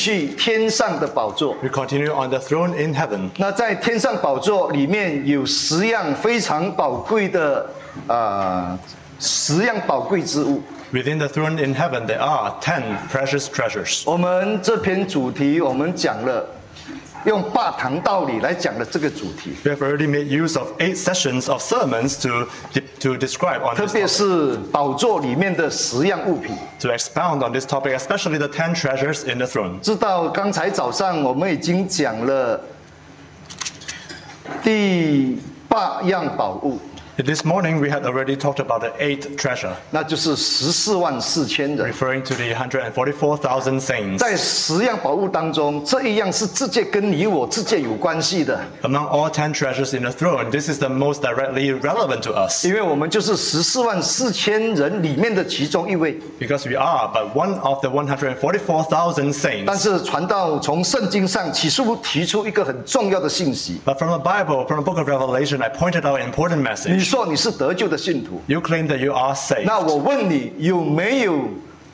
续天上的宝座。 We continue on the throne in heaven. 那在天上宝座里面有10样非常宝贵的10样宝贵之物。 Within the throne in heaven, there are 10 precious treasures. 我们这篇主题，我们讲了用8堂道理来讲了这个主题， We have already made use of 8 sessions of sermons to describe on 特 this 别 topic, 是宝座里面的10样物品。 to expound on this topic, especially the 10 treasures in the throne. 知道刚才早上我们已经讲了第8样宝物， This morning, we had already talked about the 8th treasure, 那就是144000人。 referring to the 144,000 saints. 在10样宝物当中，这一样是直接跟你我之间有关系的， Among all 10 treasures in the throne, this is the most directly relevant to us, 因为我们就是144000人里面的其中一位。 because we are but one of the 144,000 但 saints. 是传道从圣经上启示录提出一个很重要的信息， But from the Bible, from the book of Revelation, I pointed out an important 你 message. 说你是得救的信徒， You claim that you are saved. 那我问你有没有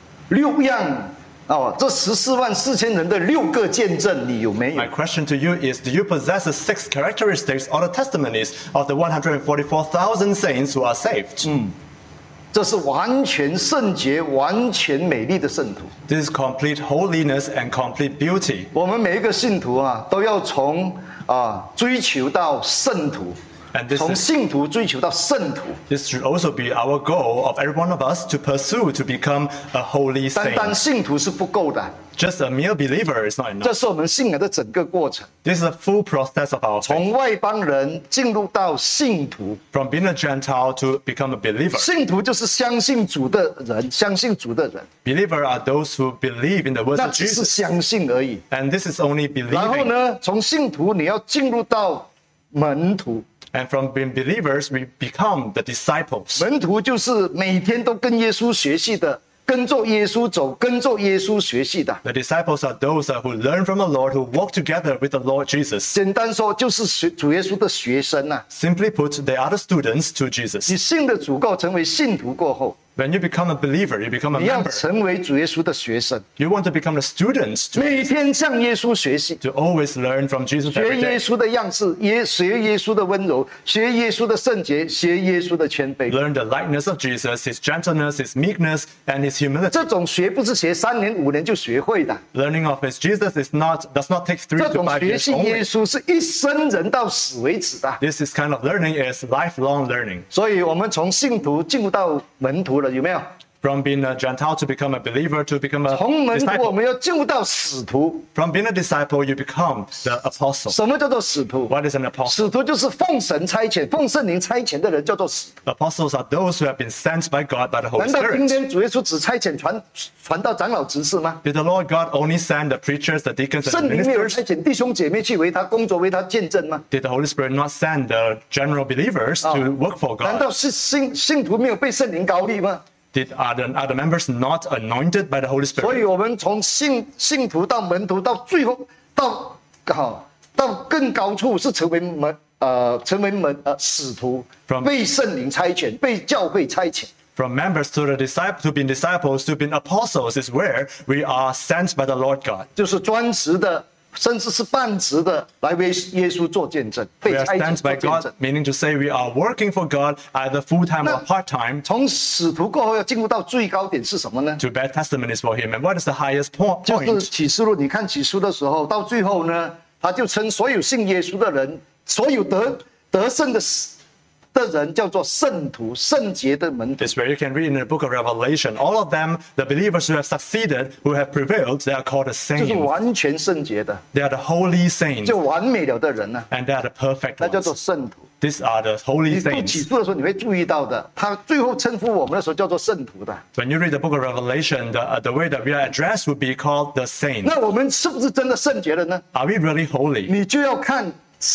6样这144000人的6个见证，你有没有 My？ question to you is, do you possess the 6 characteristics or the testimonies of the 144,000 saints who are saved? 这是完全圣洁、完全美丽的圣徒。 This is complete holiness and complete beauty. 我们每一个信徒都要从追求到圣徒， And this 从 is, 信徒追求到圣徒。 this should also be our goal of every one of us to pursue to become a holy 单单 saint. 信徒是不够的， Just a mere believer is not 这 enough. 是我们信仰的整个过程， This is a full process of our faith. 从外邦人进入到信徒。 From being a Gentile to become a believer. 信徒就是相信主的人，相信主的人， Believer are those who believe in the words 那 of 只是 Jesus. 相信而已。 And this is only 然后 believing. 呢，从信徒你要进入到门徒， And from being believers, we become the disciples. 门徒就是每天都跟耶稣学习的，跟着耶稣走，跟着耶稣学习的。 The disciples are those who learn from the Lord, who walk together with the Lord Jesus. 简单说，就是主耶稣的学生呐。 Simply put, they are the students to Jesus. 你信的主够，成为信徒过后， When you become a believer, you become a 你要 member. 成为主耶稣的学生， You want to become the students 每天向耶稣学习， to always learn from Jesus 学 every 耶 day. 稣的样式，学耶稣的温柔，学耶稣的圣洁，学耶稣的谦卑。 Learn the likeness of Jesus, his gentleness, his meekness, and his humility. 这种学不是学3年5年就学会的， Learning of his Jesus does not take 3 这 to 种 5 学 years 习耶 only. 稣是一生人到死为止的。 This is kind of learning is lifelong learning. 所以我们从信徒进入到门徒了，有没有？ From being a Gentile to become a believer to become a 从门徒我 disciple. 们要进入到使徒。 From being a disciple, you become the apostle. 什么叫做使徒？ What is an apostle? 使徒就是奉神差遣、奉圣灵差遣的人，叫做使徒。 Apostles are those who have been sent by God by the Holy 难道今 Spirit. 天主耶稣只差遣传道长老执事吗？ Did the Lord God only send the preachers, the deacons, and 圣 the 灵没有 ministers? 差遣弟兄姐妹去为他工作、为他见证吗？ Did the Holy Spirit not send the general believers to work for 难 God? 道是信徒没有被圣灵膏立吗？ Are the members not anointed by the Holy 所 Spirit? 以，我们从信徒到门徒，到最后到更高处是成为使徒， From- 被圣灵差遣，被教会差遣。 From members to being disciples to being apostles is where we are sent by the Lord God. 就是专职的，甚至是半职的，来为耶稣做见证，被 We are 差遣 sent 做 by 见 God, 证。 meaning to say we are working for God either full-time or 那- part-time 从使徒过后要进入到最高点是什么呢？ to bear testimonies for Him. And what is the highest 就是 point? 启示录，你看启示录的时候，到最后呢，他就称所有信耶稣的人，所有得胜的人叫做圣徒、圣洁的门徒。 It's where you can read in the book of Revelation. All of them, the believers who have succeeded, who have prevailed, they are called the 就是 saints. 完全圣洁的， They are the holy saints, 就完美了的人呢、 and they are the perfect 那叫做 ones. 圣徒。 These are the holy 你读启 saints. 示的时候，你会注意到的，他最后称呼我们的时候叫做圣徒的。 When you read the book of Revelation, the way that we are addressed would be called the saints. 那我们是不是真的圣洁了呢？ Are we really holy? 你就要看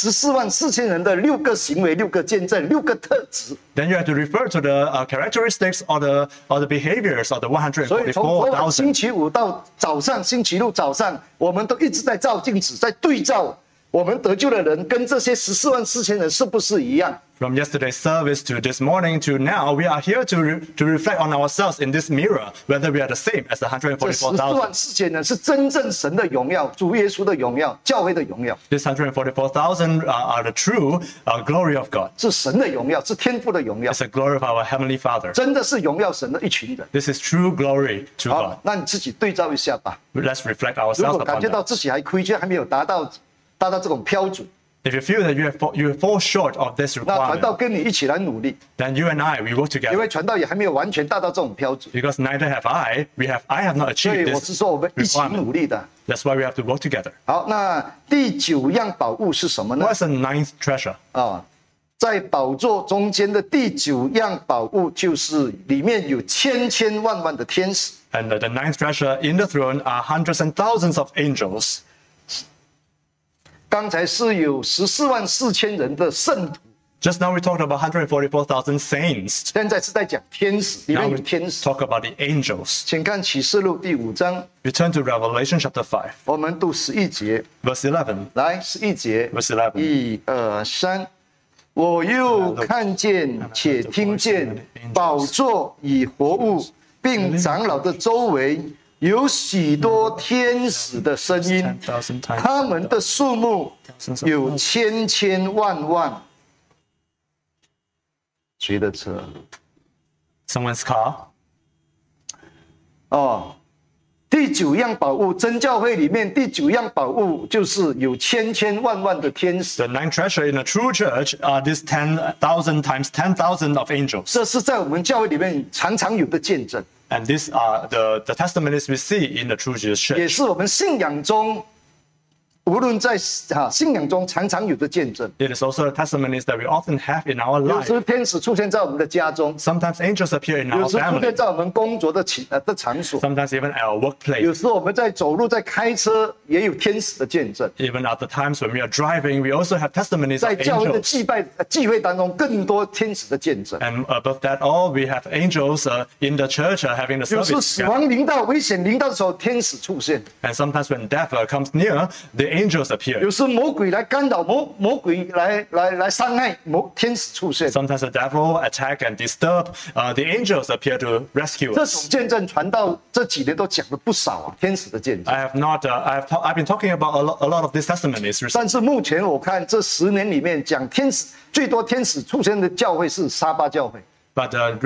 144000人的6个行为、6个见证、6个特质。 Then you have to refer to the characteristics or the behaviors of the 所以从昨晚星 144,000. 期五到早上，星期六早上，我们都一直在照镜子，在对照我们得救的人跟这些14万4千人是不是一样？ From yesterday's service to this morning to now, we are here to reflect on ourselves in this mirror, whether we are the same as the 这14万 144,000. 4千人是真正神的荣耀，主耶稣的荣耀，教会的荣耀， This 144,000 are the true glory of God. 是神的荣耀，是天父的荣耀， It's the glory of our Heavenly Father. 真的是荣耀神的一群人。 This is true glory to 好 God.， 那你自己对照一下吧。 Let's reflect 如 ourselves 果感 upon 觉到 that. 自己还亏缺，还没有达到这种标准， If you feel that you fall short of this 那传道 requirement, 跟你一起来努力， then you and I, we work 因 together. 为传道也还没有完全达到这种标准， Because neither have I. I have not 所 achieved 以我 this 是说我们一起 requirement. 努力的。 That's why we have to work together. 好，那第9样宝物是什么呢？ What's the ninth treasure? 在宝座中间的第9样宝物，就是里面有千万的天使。 And the ninth treasure in the throne are hundreds and thousands of angels. 刚才是有14万4千人的圣徒， Just now we talked about 144,000 saints. 现在是在讲天使，里 Now 面 we 有天使。 talk about the angels. 请看启示录第5章， We turn to Revelation chapter 5, 我们读11节， verse 11. 来11节， Verse 11. 1、2、3。我又看见且听见宝座与活物，并长老的周围有许多天使的声音，他们的数目有千万。谁的车？ Someone's car. 第9样宝物，真教会里面第9样宝物就是有千万的天使。 The ninth treasure in a true church are these 10,000 times 10,000 of angels. 这是在我们教会里面常常有的见证， And these are the testimonies we see in the true Jesus 也 church. 是我们信仰中，无论在信仰中常常有的见证。 It is also the testimonies that we often have in our 有 life. 时天使出现在我们的家中， Sometimes angels appear in 有 our 时出 family. 现在我们工作的场所， Sometimes even at our 有 workplace. 时我们在走路、在开车，也有天使的见证。 Even at the times when we are driving, we also have testimonies 在 of 教会的 angels. 聚会当中，更多天使的见证。 And above that all, we have angels in the church having the 有时 service 死 together. 亡临到、危险临到的时候，天使出现； And sometimes when death comes near, the angels appear. 有时魔鬼来干扰、魔鬼来伤害，天使出现。 Sometimes the devil attack and disturb. The angels appear to rescue 这 us. 种见证传到这几年都讲了不少啊，天使的见证。 I have not. I've been talking about a lot of these testimonies recently. 但是目前我看这10年里面讲天使最多天使出现的教会是沙巴教会。 But in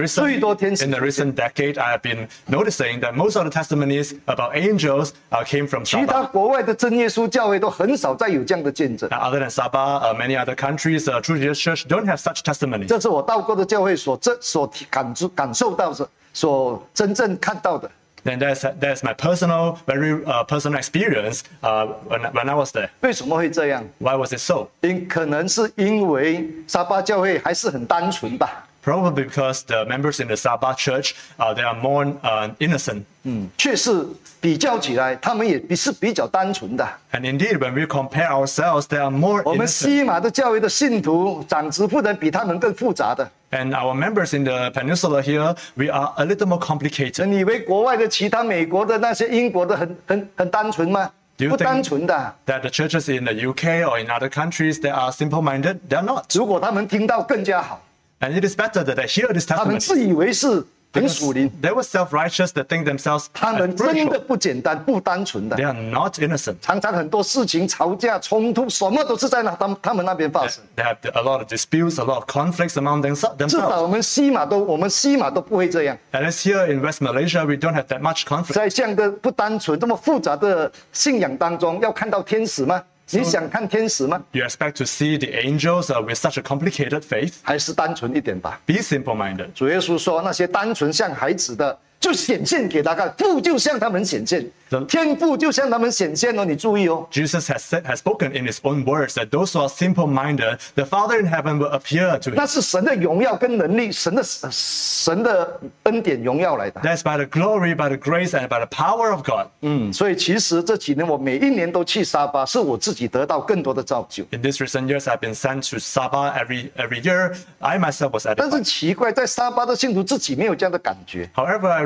the recent decade, I have been noticing that most of the testimonies about angels came from 其他 Sabah. 国外的真耶稣教会都很少再有这样的见证。 Now, other than Sabah, many other countries, True Jesus Church don't have such testimonies. 这是我到过的教会所感受到的，所真正看到的。 Then that's my very personal experience when I was there. 为什么会这样？ Why was it so? 可能是因为沙巴教会还是很单纯吧。 Probably because the members in the Sabah church, they are more innocent. 确实比较起来，他们也是比较单纯的。 And indeed, when we compare ourselves, they are more 我们 innocent. 西马的教会的信徒长子不能比他们更复杂的。 And our members in the peninsula here, we are a little more complicated. 你以为国外的其他美国的那些英国的很单纯吗？ Do you 不单 think 纯的。 that the churches in the UK or in other countries, they are simple-minded? They are not. 如果他们听到更加好， And it is better that they hear this 他们 testimony. 自以为是很 Because 属灵， they were self-righteous that think themselves 他 as 们真的 spiritual. 不简单、不单纯的 They。are not innocent. 常常很多事情吵架、冲突，什么都是在他们那边发生。 They have a lot of disputes, a lot of conflicts among 至少 themselves. 我们西马都不会这样。 And as here in West Malaysia, we don't have that much conflict. 在这样的不单纯、这么复杂的信仰当中，要看到天使吗？你想看天使吗？ You expect to see the angels with such a complicated faith? 还是单纯一点吧。 Be simple-minded. 主耶稣说，那些单纯像孩子的，就显现给他看，父就向他们显现，天父就向他们显现哦。你注意哦。 Jesus has spoken in his own words that those who are simple-minded, the Father in heaven will appear to 那 him. 是神的荣耀跟能力，神的恩典荣耀来的。 That's by the glory, by the grace, and by the power of God. 所以其实这几年我每一年都去沙巴，是我自己得到更多的造就。 In these recent years, I've been sent to Sabah every year. I myself was 但是 edified. 奇怪，在沙巴的信徒自己没有这样的感觉。 However, I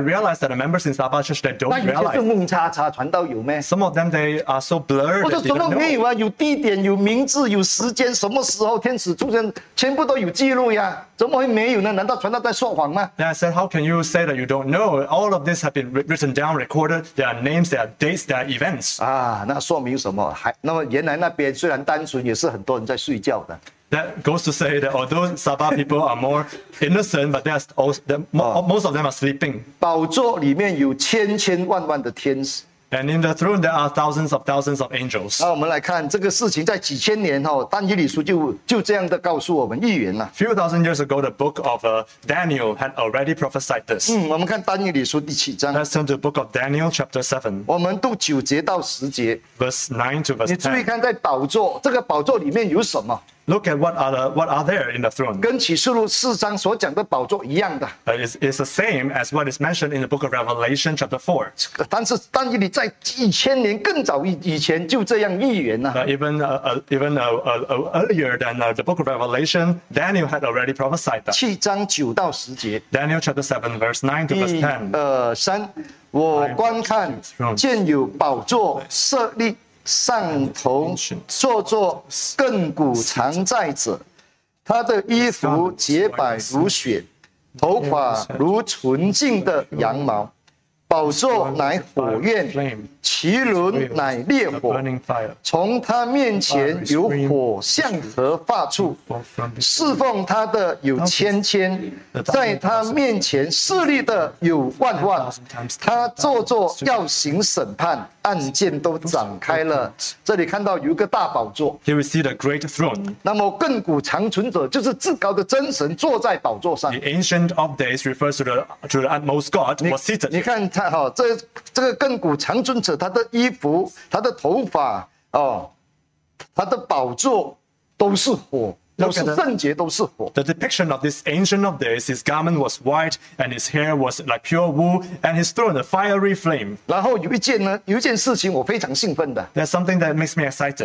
realize that the members in Sabah Church, they 那 don't 以前是 realize. 蒙查查传道有咩？ Some of them, they are so blurred 我说 that 什 they 么 don't 没 know. 有啊？有地点、有名字、有时间，什么时候天使出现，全部都有记录呀，怎么会没有呢？难道传道在说谎吗？ Then I said, how can you say that you don't know? All of this have been written down, recorded. There are names, there are dates, there are events. 啊，那说明什么？那么原来那边虽然单纯，也是很多人在睡觉的。 That goes to say that although Sabah people are more innocent, but most of them are sleeping. 宝座里面有千千万万的天使。 And in the throne, there are thousands of angels. 那我们来看这个事情，在几千年后，但以理书就这样的告诉我们预言了。 Few thousand years ago, the book of Daniel had already prophesied this. 我们看但以理书第7章， Let's turn to the book of Daniel, chapter 7, 我们读9节到10节。 verse 9 to verse 你注意 10. 看，在宝座这个宝座里面有什么？ Look at what are there in the throne. 跟启示录4章所讲的宝座一样的。 It's the same as what is mentioned in the book of Revelation, chapter 4. 但是但以理在几千年更早以前就这样预言了。 Even earlier than the book of Revelation, Daniel had already prophesied that. 7章9到10节。 Daniel chapter 7, verse 9 to verse 10. 2、3，我观看，见有宝座设立，上头坐着亘古常在者，他的衣服洁白如雪，头发如纯净的羊毛。宝座乃火焰，其轮乃烈火， Burning fire. 从他面前有火向河发出，侍奉他的有千千，在他面前势力的有万万。他坐着要行审判，案件都展开了。这里看到有一个大宝座， Here we see the great throne. 那么亘古长存者就是至高的真神坐在宝座上 The。Ancient of Days refers to the utmost God was 你 seated. 看他这个亘古长存者，他的衣服、他的头发他的宝座都是火，都是圣洁，都是火。 The depiction of this Ancient of Days, his garment was white and his hair was like pure wool, and his throne a fiery flame. 然后有一件事情我非常兴奋的， There's something that makes me excited.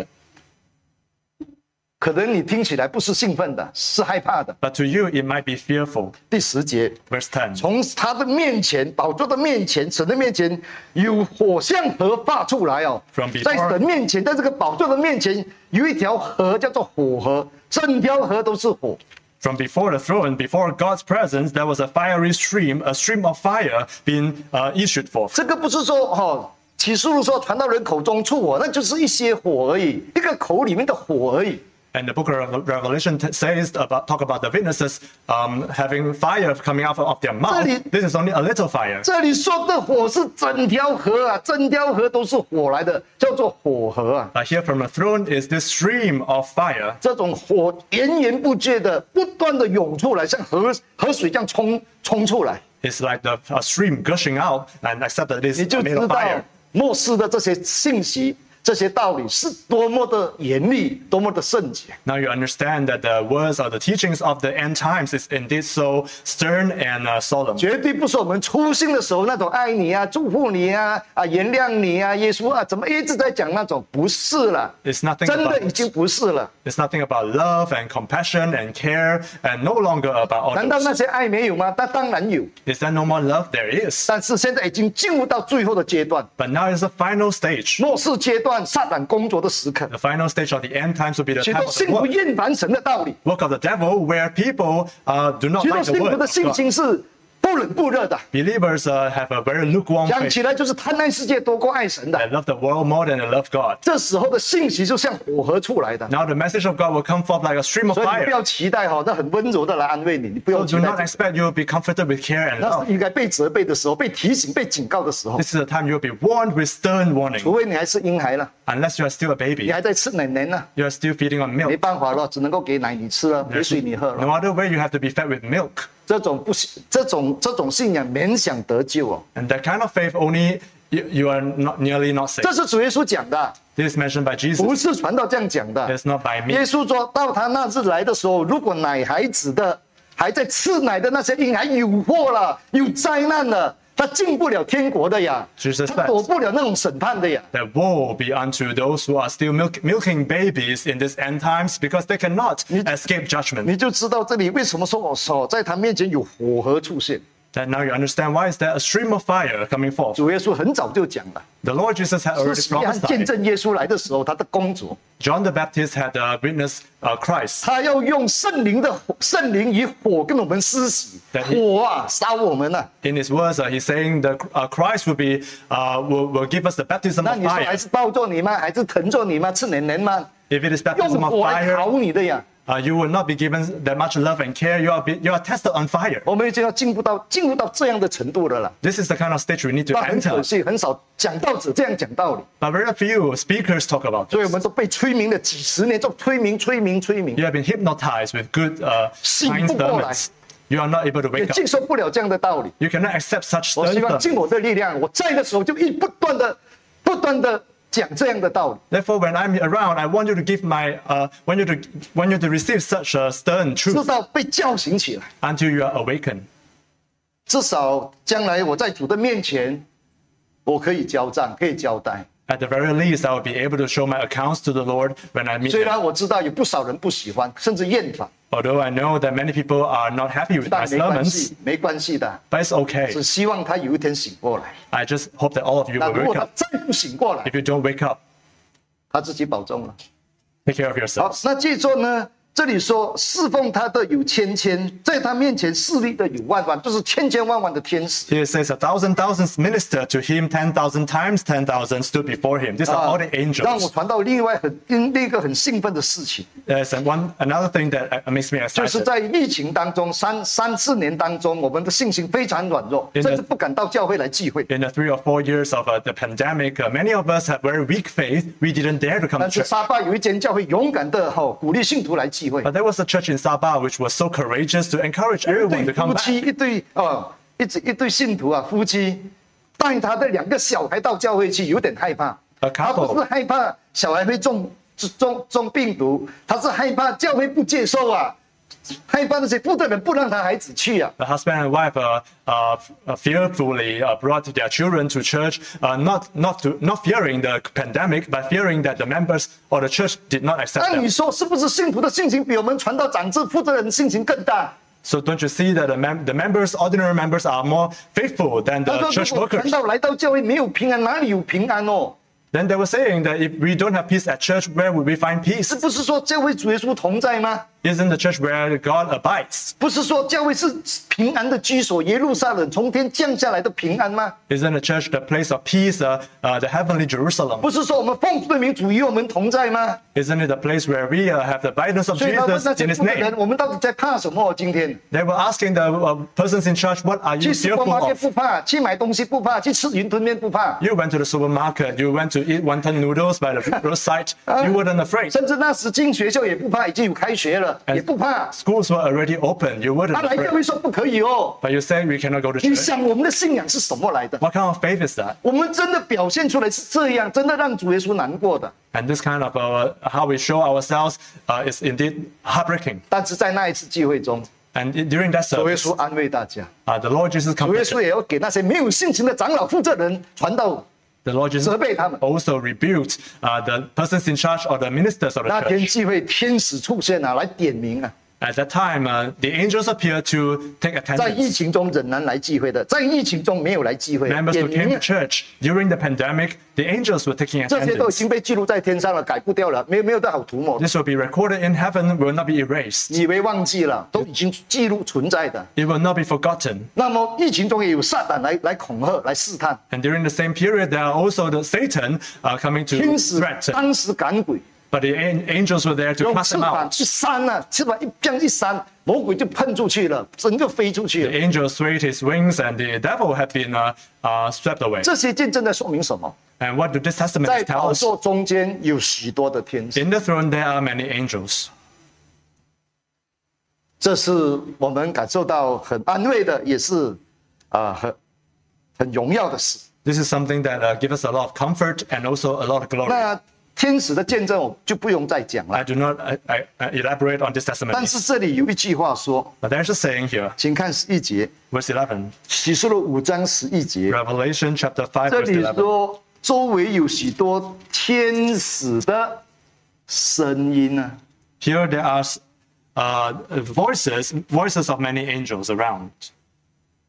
可能你听起来不是兴奋的，是害怕的。 But to you, it might be fearful. 第10节， Verse 10. 从他的面前，宝座的面前，神的面前，有火向河发出来哦。 From before- 在神面前，在这个宝座的面前，有一条河叫做火河，整条河都是火。 From before the throne, before God's presence, there was a fiery stream, a stream of fire being issued forth. 这个不是说启示录说传道人口中出火，那就是一些火而已，一个口里面的火而已。 And the book of Revelation talk about the witnesses having fire coming out of their mouth. This is only a little fire. 这里说的火是整条河啊，整条河都是火来的，叫做火河啊。 Here from the throne is this stream of fire. 这种火源源不绝的，不断的涌出来，像河水这样冲出来， It's like a stream gushing out, and except that it is 你就 made 知 of 道 fire. 末世的这些信息、这些道理是多么的严厉，多么的圣洁。 Now you understand that the words or the teachings of the end times is indeed so stern and solemn. 绝对不是我们初信的时候那种爱你啊、祝福你啊、原谅你啊、耶稣啊，怎么一直在讲那种？不是了， It's nothing 真的 about 已经不是了。 it's nothing about love and compassion and care, and no longer about all 难道 those. 那些爱没有吗？那当然有， Is there no more love? There is. 但是现在已经进入到最后的阶段， But now is the final stage. 末世阶段，撒旦工作的时刻， The final stage of the end times will be the 许 time 多 of 信 the 徒 work, 厌烦神的道理， work of the devil, where people do not 许多 like the 信徒 word 的 of 性 God. 情是不冷不热的， Believers have a very lukewarm 讲 faith. 起来就是贪爱世界多过爱神 They 的。 love the world more than they love God. 这时候的信息就像火河出来的， Now the message of God will come forth like a stream of 所以你不 fire. 要期待那很温柔的来安慰你，你不 So 用期 do 待 not 这个。 expect you will be comforted with care and 那 love. 是应该被责备的时候，被提醒、被警告的时候。 This is the time you will be warned with stern 除 warning. 非你还是婴孩了， Unless you are still a 你 baby, 还在吃奶呢， you are still feeding on 没 milk. 办法了，只能够给奶你吃了，给水你喝 No 了。 other way, you have to be fed with milk. 这种信仰勉强得救哦。 And that kind of faith only you are not nearly not saved. 这是主耶稣讲的， This is mentioned by 不 Jesus. 是传道这样讲的。 It's not by 耶 me. 稣说到他那日来的时候，如果奶孩子的还在吃奶的那些婴孩有祸了，有灾难了，他进不了天国的呀， Jesus 他 said 躲不了那种审判的呀。 That woe be unto those who are still milking babies in this end times, because they cannot escape judgment. 你就知道这里为什么说在他面前有火河出现。 Then now you understand why is there a stream of fire coming forth. 主耶稣很早就讲了， The Lord Jesus had 是 already 洗约翰见 prophesied. 证耶稣来的时候，他的工作， John the Baptist had witnessed Christ. 他要用圣灵与火跟我们施洗， That he- 火啊烧我们啊。 In his words, he's saying that Christ will give us the baptism 那 of 你说还 fire. 是抱着你吗？还是疼着你吗？吃黏黏吗？ If it is 用 baptism of 火来 fire, 烤你的呀。 you will not be given that much love and care. You are tested on fire. 我们已经要进入到这样的程度了啦。 This is the kind of stage we need to 那很可 enter. 惜，很少讲道者这样讲道理， But very few speakers talk about 所以我 this. 们都被催眠了几十年，就催眠。 You have been hypnotized with good 醒 kind 不过来。 sermons. You are not able to 也 wake 接 up. 受不了这样的道理。 You cannot accept such 我希望 stern. 尽我的力量，我在的时候就不断的讲这样的道理， Therefore, when I'm around, I want you to give want you to receive such a stern 直 truth 到被叫醒起来。 until you are awakened. 至少将来我在主的面前，我可以交账，可以交代。 At the very least, I will be able to show my accounts to the Lord when I meet 虽 him. 然我知道有不少人不喜欢，甚至厌烦， Although I know that many people are not happy with my 但没关 sermons, 系，没关系的。 but it's okay. 只希望他有一天醒过来。 I just hope that all of you 那 will 如果 wake 他 up. 再不醒过来， If you don't wake up, 他自己保重了。 take care of 好 yourselves.， 那记住呢，这里说侍奉他的有千千，在他面前侍立的有万万，就是千千万万的天使。 Here it says 1,000 thousands minister to him, 10,000 times 10,000 stood before him. These are all the 让我 angels. 传到另一个很兴奋的事情， There's another thing that makes me 就是 excited. 在疫情当中三四年当中，我们的信心非常软弱， In the- 甚至不敢到教会来聚会。 In the 3 or 4 years of the pandemic, many of us have very weak faith. We didn't dare to come 但 to 是 church. 沙巴有一间教会勇敢的鼓励信徒来聚会， But there was a church in Sabah which was so courageous to encourage 一 everyone 对 to come 夫妻， back. 一对信徒啊，夫妻带他的2个小孩到教会去，有点害怕。 A 他不 couple 是害怕小孩会中病毒，他是害怕教会不接受啊，害怕那些负责人不让他孩子去啊。 The husband and wife fearfully brought their children to church, not fearing the pandemic, but fearing that the members or the church did not accept 那 them. 你说是不是信徒的信心比我们传道长制负责人信心更大？ So don't you see that the members, ordinary members, are more faithful than 他 the 说 church 如果传 workers? 道来到教会没有平安，哪里有平安哦？ Then they were saying that if we don't have peace at church, where would we find 是 peace? 不是说教会主耶稣同在吗？ Isn't the church where God abides? 不是说教会是平安的居所，耶路撒冷从天降下来的平安吗？ Isn't the church the place of peace, the heavenly Jerusalem? 不是说我们奉主的名主与我们同在吗？ Isn't it the place where we have the guidance of 所以他问 Jesus 那 in 些 His 负责人， name? 我们到底在怕什么？今天 They were asking the persons in church, what are 去 you super fearful market of? 不怕，去买东西不怕，去吃云吞面不怕， You went to the supermarket, you went to eat wonton noodles by the roadside, you weren't afraid. 甚至那时进学校也不怕，已经有开学了，也不怕。 Schools were already open, you weren't 他来教 afraid. 会说不可以哦。 But you say we cannot go to 你 church. 想我们的信仰是什么来的？ What kind of faith is that? 我们真的表现出来是这样，真的让主耶稣难过的。 And this kind of how we show ourselves is indeed heartbreaking. 但是在那一次聚会中， And during that 主耶 service, 稣安慰大家， the Lord Jesus 主耶稣 comforted. 也要给那些没有信心的长老负责人传道。 The Lord Jesus 责备他们。 also rebuked the persons in charge or the ministers of the 那天 church. 聚会，天使出现啊，来点名啊。 At that time, the angels appeared to take 在疫 attendance. 情中仍然来聚会的，在疫情中没有来聚会， Members 点 who came 名 to 啊， church during the pandemic, the angels were taking 这些都已 attendance. 经被记录在天上了，改不掉了，没有的好涂抹。 This will be recorded in heaven, will not be erased. 以为忘记了，都已经记录存在的。 It will not be forgotten. 那么疫情中也有撒旦来恐吓、来试探， And during the same period, there are also the Satan coming to 天使 threaten. 当时赶鬼， But the angels were there to 用 cast 翅 them 膀 out. 一扇啊，翅膀这样一扇，魔鬼就喷出去了，整个飞出去 The 了。 angel swayed his wings, and the devil had been swept away. 这些见证在说明什么？ And what do this testament 在 tell 宝 us? 座中间有许多的天使， In the throne, there are many angels. 这是我们感受到很安慰的，也是很荣耀的事。 This is something that gives us a lot of comfort and also a lot of glory. 那天使的见证我就不用再讲了， I do not elaborate on this 但 testimony. 是这里有一句话说， But there's a saying here, 请看11节， verse 11, 启示录5章11节， Revelation chapter 5, 这 verse 里 11. 说周围有许多天使的声音呢、 Here there are voices of many angels around.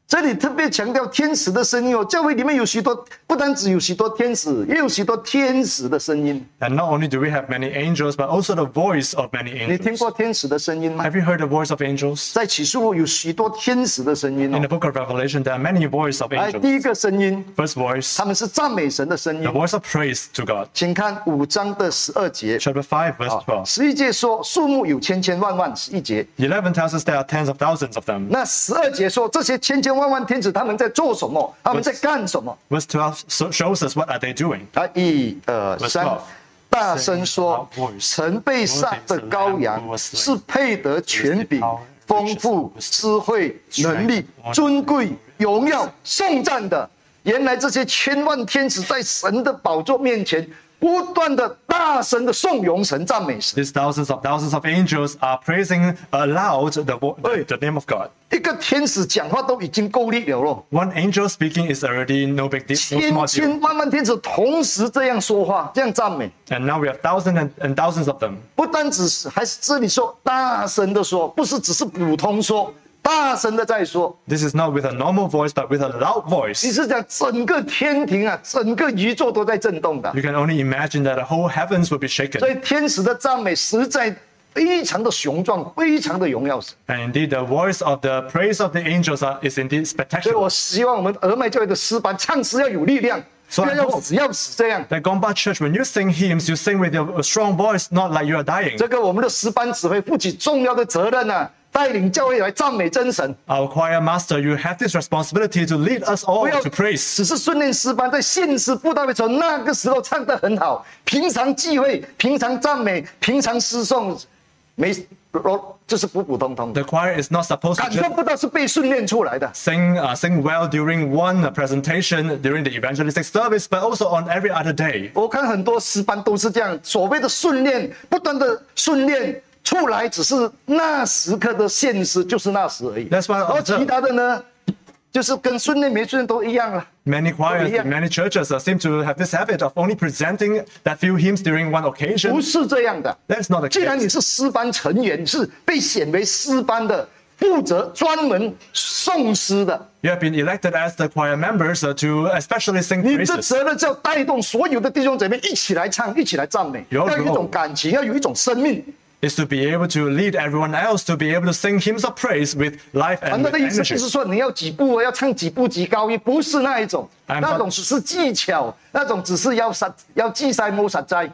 这里特别强调天使的声音哦，教会里面有许多，不单只有许多天使，也有许多天使的声音。 And not only do we have many angels, but also the voice of many 你听 angels. 过天使的声音吗？ Have you heard the voice of angels? 在启示录有许多天使的声音 In 哦。 the book of Revelation, there are many voices of 来，第 angels. 一个声音， First voice, 他们是赞美神的声音 the。voice of praise to God. 请看5章的12节。 Chapter 5, verse 12. 11节说数目有千千万万，11节。 11 tells us there are tens of thousands of them. 那12节说这些千千万万天使他们在做什么？他们在干什么？ Verse 12 shows us what are they doing. 啊，1、2、3 12， 大声说：曾被杀的羔羊是配得权柄、丰富、智慧、能力、尊贵、荣耀、颂赞的。原来这些千万天使在神的宝座面前，不断的大声的颂咏神、赞美神。 These thousands of angels are praising aloud the name of God. 一个天使讲话都已经够力了咯， One angel speaking is already no big deal, no 千 small deal. 千万万天使同时这样说话，这样赞美。 And now we have thousands and thousands of them. 不单只是，还是这里说大声的说，不是只是普通说，大声的在说。 This is not with a normal voice, but with a loud 你 voice. 是讲整个天庭啊，整个宇宙都在震动的。 You can only imagine that the whole heavens will be 所 shaken. 以天使的赞美实在非常的雄壮，非常的荣耀神。 And indeed, the voice of the praise of the angels is indeed 所以 spectacular. 我希望我们俄麦教会的诗班唱诗要有力量，不 So 要死这样。 At Gomba Church, when you sing hymns, you sing with a strong voice, not like you are dying. 这个我们的诗班指挥负起重要的责任啊，带领教会来赞美真神。 Our choir master, you have this responsibility to lead us all 不要 to praise. 只是训练诗班在献诗布道会时候，那个时候唱得很好，平常聚会、平常赞美、平常诗颂，就是普普通通的， The choir is not supposed to 感受 just 不到是被训练出来的。 sing well during one presentation during the evangelistic service, but also on every other day. 我看很多诗班都是这样，所谓的训练，不断的训练出来，只是那时刻的献诗，就是那时而已。 That's why 然后其他的呢，就是跟训练没训练都一样了。 Many choirs, Yeah. many churches seem to have this habit of only presenting that few hymns during one 不 occasion. 是这样的。 That's not the 既然你 case. 是诗班成员，是被选为诗班的，负责专门诵诗的， You have been elected as the choir members to especially sing 你的 praises. 责任是要带动所有的弟兄姐妹一起来唱，一起来赞美， Your 要有一种 role 感情，要有一种生命。 Is to be able to lead everyone else to be able to sing hymns of praise with life and 那 with 的意思不 energy. 是说你要几步要唱几步几高音，不是那一种， I'm 那 not- 种只是技巧，那种只是要记晒摸实在。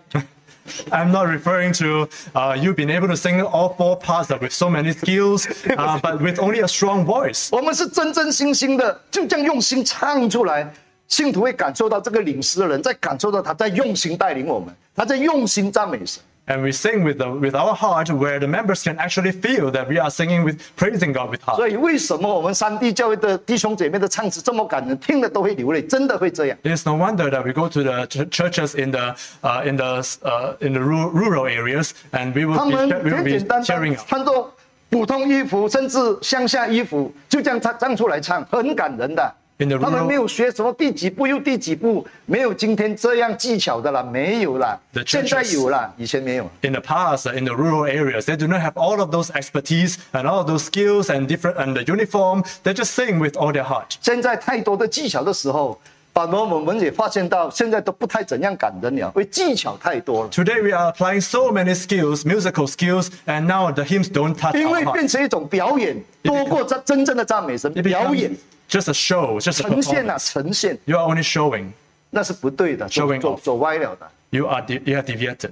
I'm not referring to you being able to sing all four parts with so many skills, but with only a strong voice. 我们是真真心心的，就这样用心唱出来，信徒会感受到这个领诗的人在感受到他在用心带领我们，他在用心赞美神。 And we sing with our heart, where the members can actually feel that we are singing with praising God with heart. 所以为什么我们三地教会的弟兄姐妹的唱词这么感人，听了都会流泪，真的会这样。 It is no wonder that we go to the churches in the rural areas, and we 他 will 们 be 简简单单 cheering up. 穿着普通衣服，甚至乡下衣服，就这样唱出来唱，很感人的。 In the 他们 rural- 没有学什么第几步又第几步，没有今天这样技巧的啦，没有啦 The。 现在 churches- 有啦，以前没有。 In the past, in the rural areas, they do not have all of those expertise and all of those skills and the uniform. They just sing with all their heart. 现在太多的技巧的时候，我们也发现到，现在都不太怎样感人了，因为技巧太多了， Today we are applying so many skills, musical skills, and now the hymns don't touch 因 our 为 heart. 变成一种表演，多过真正的赞美神。 It 表 becomes 演 just a show, just a 呈现啊， performance. 呈现， You are only showing. 那是不对的， Showing off 走歪了的。 You have deviated.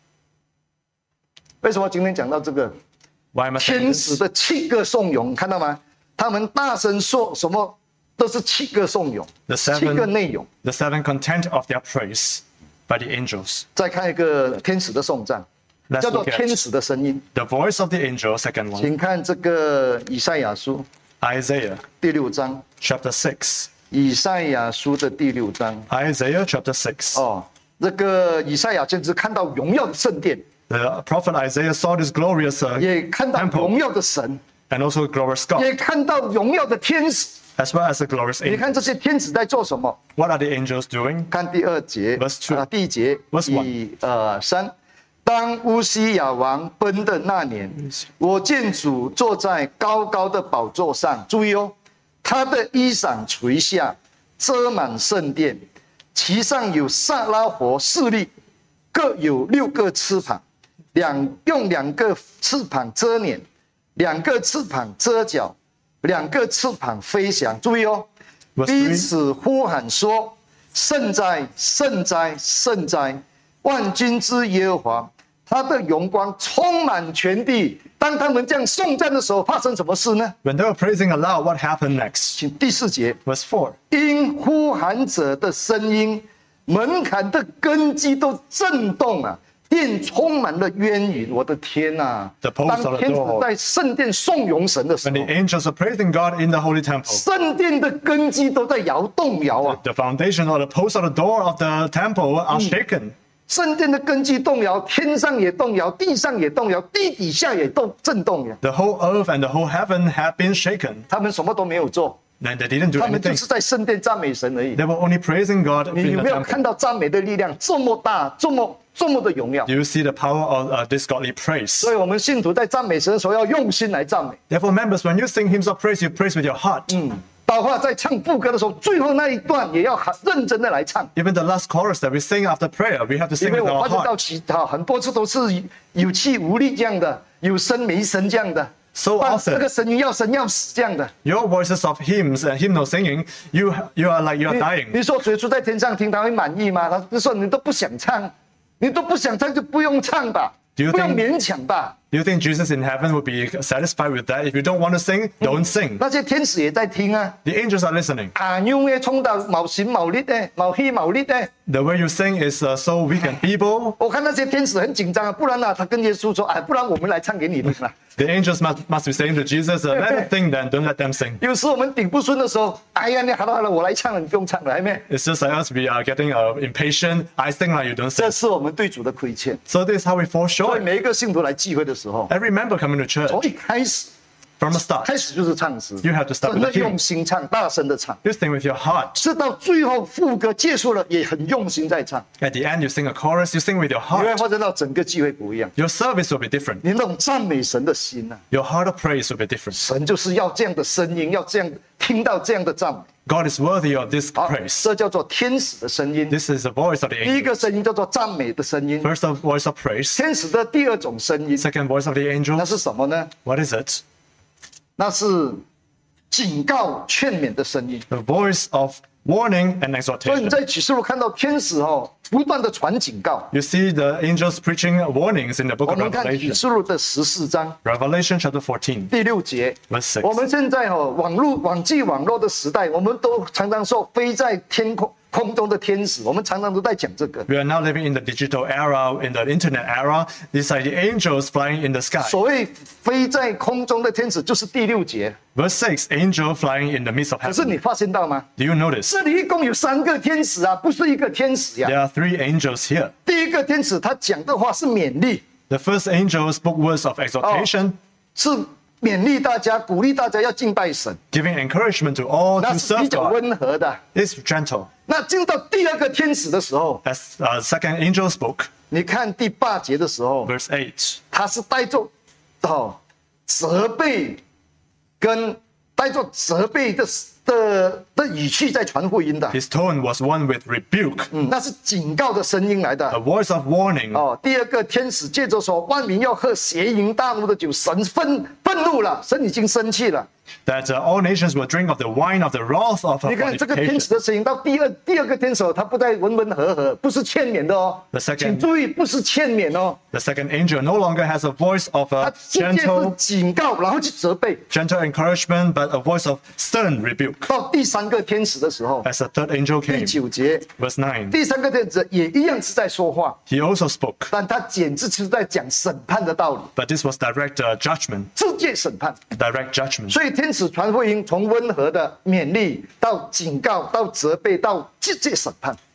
为什么今天讲到这个？ Why am I saying 天使 this? 的七个颂咏，看到吗？他们大声说什么，都是七个颂咏， The 七个 seven, 内容。 the seven content of their praise by the angels. 再看一个天使的颂赞， Let's 叫做 look at 天使的声音。 the voice of the angel, second one. 请看这个以赛亚书 Isaiah 第6章， chapter 6. 以赛亚书的第6章。 Isaiah chapter 6. 哦，这个以赛亚先知看到荣耀的圣殿， The prophet Isaiah saw this glorious 也看到 temple 荣耀的神， and also glorious God, 也看到荣耀的天使。 as well as the glorious 你 angel. 看这些天使在做什么？ What are the angels doing? 看第2节 Verse 2 第1节 Verse 1 1、2、3。当乌西雅王崩的那年，我见主坐在高高的宝座上。注意哦， 他的衣裳垂下，遮满圣殿，其上有撒拉佛势力，各有6个翅膀，用2个翅膀遮脸，2个翅膀遮脚，2个翅膀飞翔。注意哦，彼此呼喊说：圣哉，圣哉，圣哉！万军之耶和华，他的荣光充满全地。当他们这样颂赞的时候，发生什么事呢？ When they were praising aloud, what happened next? 请第4节， Verse 4. 因呼喊者的声音，门槛的根基都震动啊，殿充满了冤云。我的天哪！ The posts of the 当天使 door. 在圣殿颂咏神的时 When 候 the，angels are praising God in the holy temple, 圣殿的根基都在动摇啊！ the foundation or the posts of the door of the temple are shaken. 圣殿的根基动摇，天上也动摇，地上也动摇，地底下也震动呀。 The whole earth and the whole heaven have been shaken. 他们什么都没有做， And they didn't do 他们就 anything. 是在圣殿赞美神而已。 They were only praising God 你 in 有 the 没有 temple. 看到赞美的力量这么大，这么的荣耀？ Do you see the power of this godly praise? 所以，我们信徒在赞美神的时候，要用心来赞美。 Therefore, members, when you sing hymns of praise, you praise with your heart. 包括在唱副歌的时候，最后那一段也要很认真的来唱， Even the last chorus that we sing after prayer, we have to 因 sing 为 with 我 our 发现到 heart. 很多次都是有气无力这样的，有声没声这样的， So 这个 often, 声音要生要死这样的。 your voices of hymns and hymnal singing, you are like you are 你 dying. 说耶稣在天上听他会满意吗？他就说你都不想唱，你都不想唱就不用唱吧， Do you 不要 think- 勉强吧。 Do you think Jesus in heaven would be satisfied with that? If you don't want to sing, don't sing. 那些天使也在听啊， The angels are listening. 因為衝到冇閃冇力的，冇氣冇力的。 The way you sing is so weak and feeble. 我看那些天使很緊張啊，不然啊，他跟耶穌說，不然我們來唱給你聽啦。 The angels must be saying to Jesus, let them sing then, don't let them sing. 有時我們頂不順的時候，哎呀，你好了，我來唱了，你不用唱了，係咪？ It's just like us, we are getting impatient. I sing like you don't 這 sing. 是我們對主的虧欠。 So this is how we fall 所以 short. 每一個信徒來聚會的時候， Every member coming to church, 從一開始 from the start, 就是唱詩， You have to start 真 with 的 the hymn. 用心唱，大聲的唱， you sing with your heart. 是到最後副歌結束了，也很用心在唱。 At the end, you sing a chorus, you sing with your 你會 heart. 發現到整個聚會不一樣， Your service will be different. 你那種讚美神的心啊， Your heart of praise will be different. 神就是要這樣的聲音，要這樣聽到這樣的讚美。 God is worthy of this 好， praise. 這叫做天使的聲音。 This is the voice of the 第一 angel. 個聲音叫做讚美的聲音， First, the voice of praise. 天使的第二種聲音， Second, voice of the 那 angels. 是什麼呢？ What is it? 那是警告、勸勉的聲音。 The voice of warning and 所以你 exhortation. 在啟示錄看到天使不斷的傳警告。 You see the angels preaching warnings in the book 我 of 們看啟 Revelation. 示錄的14章 Revelation chapter 14, 第6節。 verse 我 6. 們現在網際網絡的時代，我們都常常說飛在天空中的天使，我們常常都在講這個。 We are now living in the digital era, in the internet era. These are the angels flying in the sky. 所謂飛在空中的天使，就是第6節。 Verse 6, angel flying in the midst of 可是 heaven. 你發現到嗎？ Do you notice? 這裡一共有3個天使啊，不是一個天使呀。 There are 3 angels here. 第一個天使他講的話是勉勵， The first angel spoke words of exhortation, 是勉勵大家，鼓勵大家要敬拜神， giving encouragement to all 那 to 是比 serve 較 God. 溫和的。 It's gentle. 那進到第2個天使的時候， As second angel spoke, 你看第8節的時候， verse 8. 他是帶着責備跟帶着責備的語氣在傳福音的， His tone was one with rebuke, 那是警告的聲音來 a 的。 voice of warning. 第2個天使接着說：萬民要喝邪淫大怒的酒，神憤怒了，神已經生氣了。 That all nations will drink of the wine of the wrath of 你看这个天使 fornication. 的声音，到第二个天使，他不再温温和和，不是劝勉的哦 The，second- 请注意，不是劝勉哦， The second angel no longer has a voice of 他 a 直接是 gentle 警告，然后去责备。 encouragement, but a voice of stern rebuke. 到第3个天使的时候， As the third angel 第 came, 9节， verse 9, 第3个天使也一样是在说话， he also spoke, 但他简直是在讲审判的道理， but this was direct judgment, 直接审判。 direct judgment. 所以天使传福音，从温和的勉励到警告，到责备，到直接审判。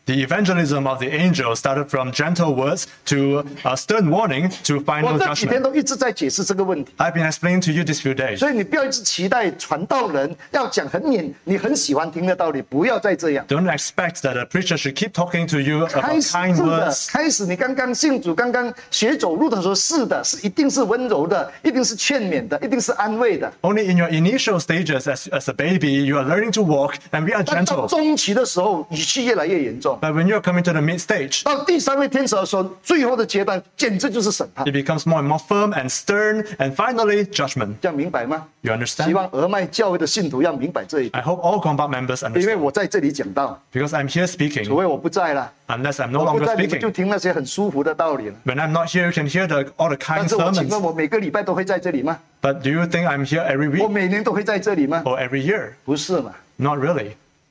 The evangelism of the angel started from gentle words to stern warning to 我 final 这几天 judgment. 都一直在解释这个问题， I've been explaining to you these few days. 所以你不要一直期待传道人要讲你很喜欢听的道理，不要再这样。 Don't expect that a preacher should keep talking to you 开 about 始 kind 是的， words. 开始你刚刚信主、刚刚学走路的时候，是的，是一定是温柔的，一定是劝勉的，一定是安慰的。 Only in your initial stages as a baby, you are learning to walk and we are 但到 gentle. 中期的时候，语气越来越严重。 But when you're coming to the mid stage, 到第三位天使的时候，最后的阶段简直就是审判， it becomes more and more firm and stern, and finally, judgment. 这样明白吗？ You 希 understand? 望俄麦教会的信徒要明白这一点， I hope all combat members 因为 understand. 我在这里讲到， Because I'm here 除 speaking, 非我不在了， unless I'm no 我不 longer 在，你们就 speaking. 听那些很舒服的道理了。 When I'm not here, you can hear all the 但 kind 是我请 sermons. 问，我每个礼拜都会在这里吗？ But do you think I'm here every 我 week 每年都会在这里吗？ or every year? 不是嘛？ Not really.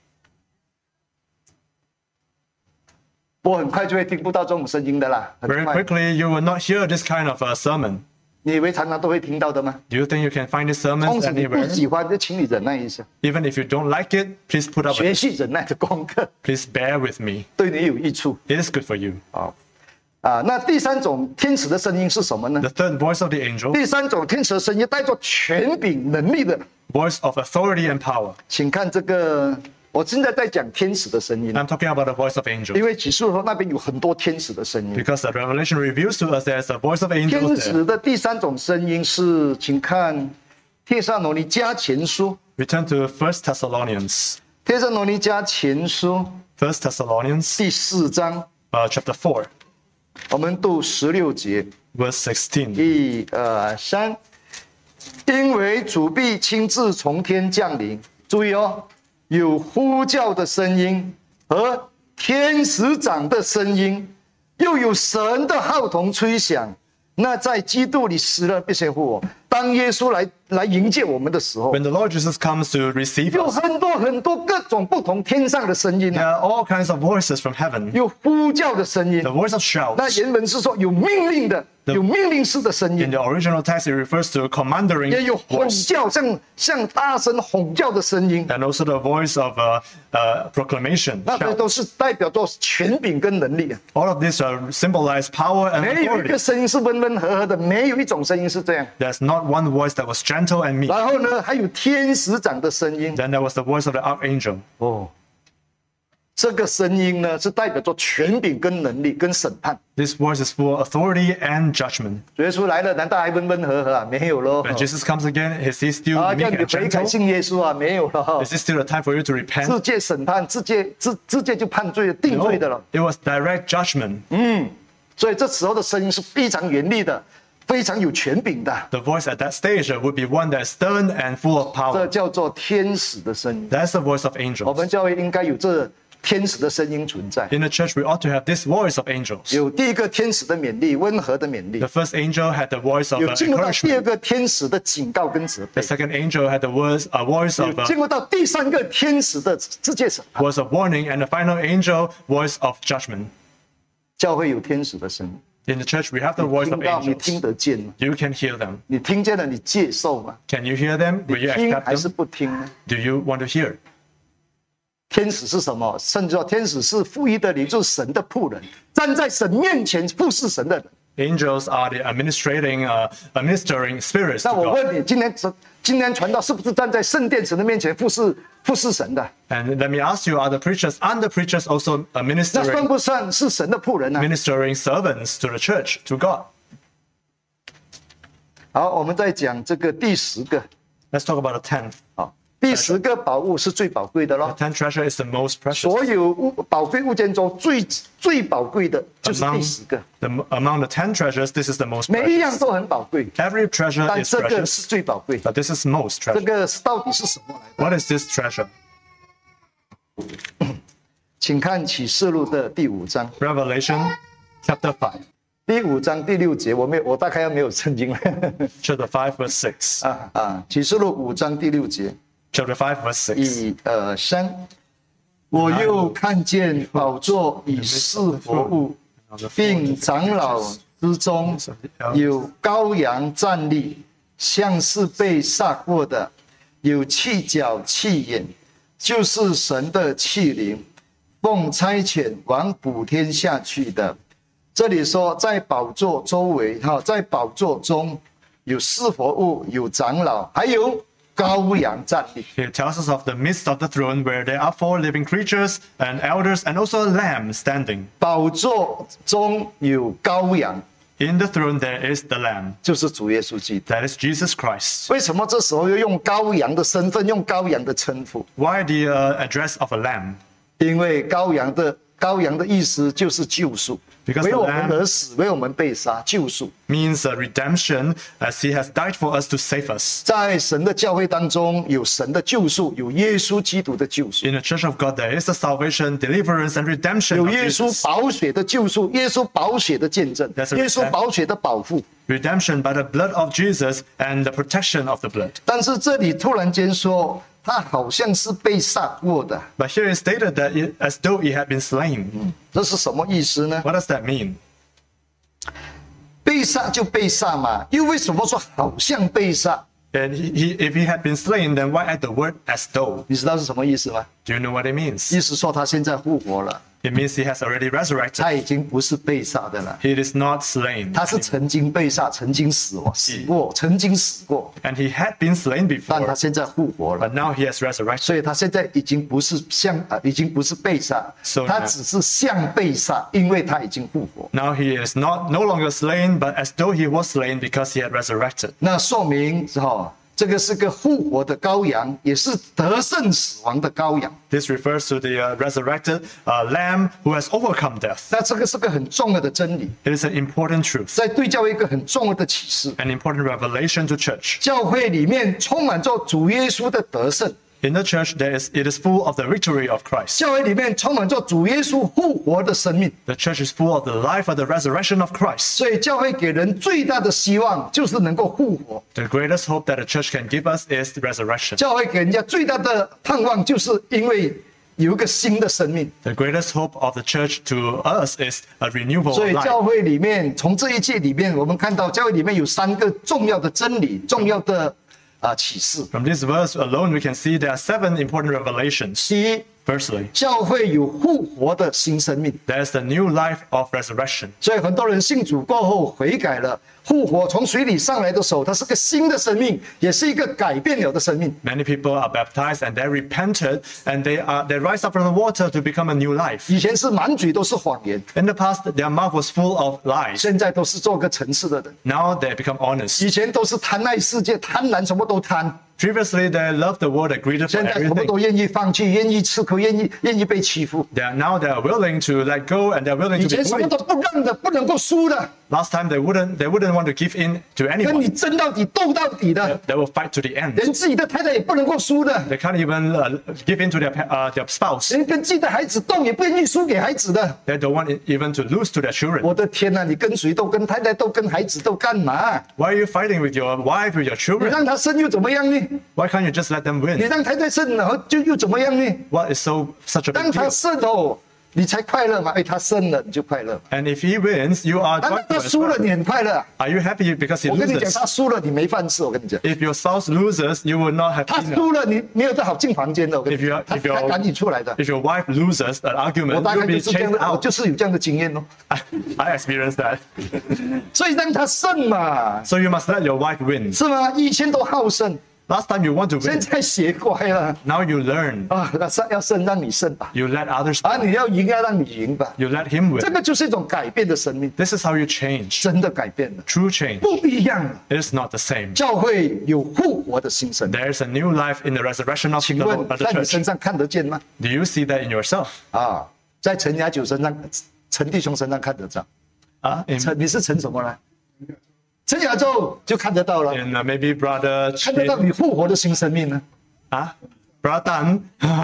我很快就会听不到这种声音的啦，很 Very 快。 quickly, you will not hear this kind of sermon. 你以为常常都会听到的吗？ Do you think you can find these 通 sermons 常你不 anywhere? 喜欢，就请你忍耐一下， Even if you don't like it, please put up with 学 it. 习忍耐的功课， Please bear with me. 对你有益处。 It is good for you. 好，那第三种天使的声音是什么呢？ The third voice of the angel, 第三种天使的声音带着权柄能力的， voice of authority and power. 请看这个，我现在在讲天使的声音， I'm talking about the voice of angels. 因为启示录那边有很多天使的声音。 Because the Revelation reveals to us there's a voice of 天 angels 使 there. 的第三种声音是，请看《帖撒罗尼迦前书》， We turn to 1 Thessalonians. 《帖撒罗尼迦前书》 1 Thessalonians 第4章， chapter 4, 我们读16节， verse 16. 1、2、3，因为主必亲自从天降临。注意哦，有呼叫的声音和天使长的声音，又有神的号筒吹响。那在基督里死了必先复活。当耶稣来迎接我们的时候， When the Lord Jesus comes to receive 有 us, 很多各种不同天上的声音 there 啊， are all kinds of voices from heaven. 有呼叫的声音 The。voice of 那 shouts. 原文是说有命令的，有命令式的声 In 音， the original text, it refers to commanding 也有吼 voice, 叫，像大声吼叫的声音。 and also the voice of proclamation. 那这 Shout. 都是代表着权柄跟能力啊。 All of these symbolize power and 没有一个 authority. 声音是温温和和的，没有一种声音是这样。 There's not one voice that was gentle and meek. 然后呢，还有天使长的声音。 Then there was the voice of the archangel. 哦，这个声音呢，是代表着权柄跟能力跟审判。 This voice is full of authority and judgment. 主耶稣来了，难道还温温和和啊？没有咯。 When Jesus comes again, is he still 啊，叫 meek 你 and 悔改 gentle? 信耶稣啊？没有了。 Is it still a time for you to repent? 直接审判，直接就判罪了，定罪的了。 It was direct judgment. 所以这时候的声音是非常严厉的，非常有权柄的。 The voice at that stage would be one that's stern and full of 这 power. 叫做天使的声音。 That's the voice of 我 angels. 们教会应该有这天使的声音存在。 In the church, we ought to have this voice of angels. 有第一个天使的勉励，温和的勉励 The；first angel had the voice of 有进入到第二 encouragement. 个天使的警告跟责 The 备； second angel had the voice of 进入到第三个天使的世界审判。 voice of warning, and the final angel voice of judgment. 教会有天使的声音， In the church, we have the voice 听 of 到你听 angels. 得见吗？ You can hear them. 你听见了，你接受吗？ Can you hear them? Will 你 you 听 accept 还是 them? 不听呢？ Do you want to hear? 天使是什么？甚至说天使是赋予的灵，就是神的仆人，站在神面前服侍神的人。 Angels are the administering spirits 那 to 我 God. 问你，今天传道是不是站在圣殿神的面前服侍神的？ And let me ask you, are the preachers also 那算 ministering 不算是神的仆人呢、 servants to the church, to God? 好，我们再讲这个第10个。 Let's talk about the 10th. 好，第10个宝物是最宝贵的咯。 10th treasure is the most precious. 所有宝贵物件中最宝贵的就是第 Among 10个， among the 10 treasures, this is the most 每一样 precious. 都很宝贵， Every treasure 但 is 这个 precious, 是最宝贵。 but this is most 这 treasure. 个到底是什么来的？ What is this treasure? 请看启示录的第5章， Revelation chapter 5. 第5章第6节。我大概要没有圣经了 Chapter 5, verse 6. 启示录5章第6节。 Chapter 5, verse 6. 1、2、3，我又看见宝座与4活物，并长老之中有羔羊站立，像是被杀过的，有7角7眼，就是神的器灵。 奉差遣往普天下去的。这里说，在宝座周围，在宝座中有四活物，有长老，还有羔羊站立。 It tells us of the midst of the throne where there are 4 living creatures and elders and also a lamb standing. 宝座中有羔羊， In the throne there is the lamb. 就是主耶稣基督。 That is Jesus Christ. 为什么这时候又用羔羊的身份，用羔羊的称呼？ Why the address of a lamb? 因为羔羊的意思就是救赎， Because 为 the 我们 lamb 而死，为我们被杀，救赎。 Means redemption, as he has died for us to save us. 在神的教会当中，有神的救赎，有耶稣基督的救赎， In the church of God, there is the salvation, deliverance, and redemption 有 of 耶稣 Jesus. 宝血的救赎，耶稣宝血的见证， That's 耶稣宝血的保护。 Redemption by the blood of Jesus and the protection of the blood. 但是这里突然间说，他好像是被杀过的， But here it's stated that as though he had been slain. 这是什么意思呢？ What does that mean? 被杀就被杀嘛，又为什么说好像被杀？ And if he had been slain, then why add the word as though? 你知道是什么意思吗？ Do you know what it means? 意思说他现在复活了， It means he has already resurrected. 他已经不是被杀的了， He is not slain. 他是曾经被杀，曾经死过，曾经死过， And he had been slain 但他 before, 现在复活了， but now he has resurrected. 所以他现在已经不是已经不是被杀， So 他只是像被杀，因为他已经复活。 Now he is no longer slain, but as though he was slain because he had resurrected. 那说明这个是个复活的羔羊，也是得胜死亡的羔羊。 This refers to the resurrected lamb who has overcome death. 那这个是个很重要的真理， It is an important truth, 在对教会一个很重要的启示。 an important revelation to church. 教会里面充满着主耶稣的得胜， In the church, it is full of the victory of Christ. 教会里面充满着主耶稣复活的生命。 The church is full of the life of the resurrection of Christ. 所以教会给人最大的希望就是能够复活， The greatest hope that the church can give us is the resurrection. 教会给人家最大的盼望就是因为有一个新的生命。 The greatest hope of the church to us is a renewal 所 of 以 life. 教会里面，从这一届里面，我们看到教会里面有3个重要的真理，重要的启示。 From this verse alone, we can see there are 7 important revelations. 第一， Firstly, 教会有复活的新生命， there is the new life of resurrection. 所以很多人信主过后悔改了，复活从水里上来的时候，它是个新的生命，也是一个改变了的生命。 Many people are baptized and they repented and they rise up from the water to become a new life. 以前是满嘴都是谎言， In the past, their mouth was full of lies. 现在都是做个诚实的人。 Now they become honest. 以前都是贪爱世界，贪婪什么都贪， Previously, they loved the world, they greeted for 现在什么 everything. 都愿意放弃，愿意吃苦，愿意被欺负。 Now they are willing to let go and they're willing 以 to 前 be 什么 bullied. 都不让的，不能够输的， Last time they wouldn't want to give in to 跟你 anyone. 争到底、斗到底的， They will fight to the end. 连自己的太太也不能够输的， They can't even give in to their spouse. 连跟自己的孩子斗也不愿意输给孩子的。 They don't want even to lose to their children. 我的天哪，你跟谁斗，跟太太斗，跟孩子斗干嘛？ Why are you fighting with your wife, with your 你 children? 让他生又怎么样呢？ Why can't you just let them 你 win? 让太太生了又怎么样呢？ What is such a 当 big 他 deal? 生哦，你才快乐嘛。他生了你就快乐， And if he wins, you are 那 joyful 他 as 输了 well. 你很快乐。 Are you happy because he 我跟你讲， loses? 他输了你没饭吃。我跟你讲， If your spouse loses, you will not have 他 dinner. 输了你没有得好进房间的。我跟你 If you 讲， are- if you 他 are- 赶你出来的。 If your wife loses an 我 argument, 大 you'll 概 be 就是这样 chased 的，我 out. 就是有这样的经验哦。 I experienced that. 所以让他胜嘛， So you must let your wife win. 是吗？以前都好胜， Last time you want to 现 win, 在学乖了 now you learn. 啊！那要胜让你胜吧， You let others 啊，你要赢要让你赢吧。 You let him 这 win. 个就是一种改变的生命， This is how you change. 真的改变了， True change. 不一样了。 It is not the same. 教会有复活的新生命， There is a new life in the resurrection of 请 the, 问 of the 在你 church. 身上看得见吗？ Do you see that in yourself? 啊，在陈雅九身上、陈弟兄身上看得到。 In 你是陈什么呢？陈雅宙就看得到了， maybe brother 看得到 Chin, 你复活的新生命呢。 Brother Dan,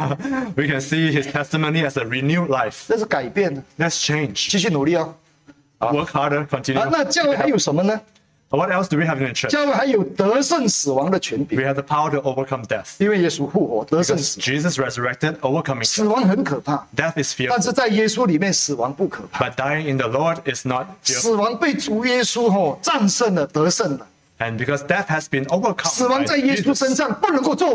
we can see his testimony as a renewed life. 这是改变的， Let's change. 继续努力哦。 Work harder, continue. 那教会还有什么呢？ What else do we have in the church? 教会还有得胜死亡的权柄， We have the power to overcome death. 因为耶稣复活，得胜 Because 死。 Jesus resurrected, overcoming 死 death. 亡很可怕， Death is 但 fearful. 是在耶稣里面，死亡不可怕。 But dying in the Lord is not fearful. 死亡被主耶稣战胜了，得胜了。 And because death has been overcome 死亡 by 在耶稣 Jesus, 身上不能够作王，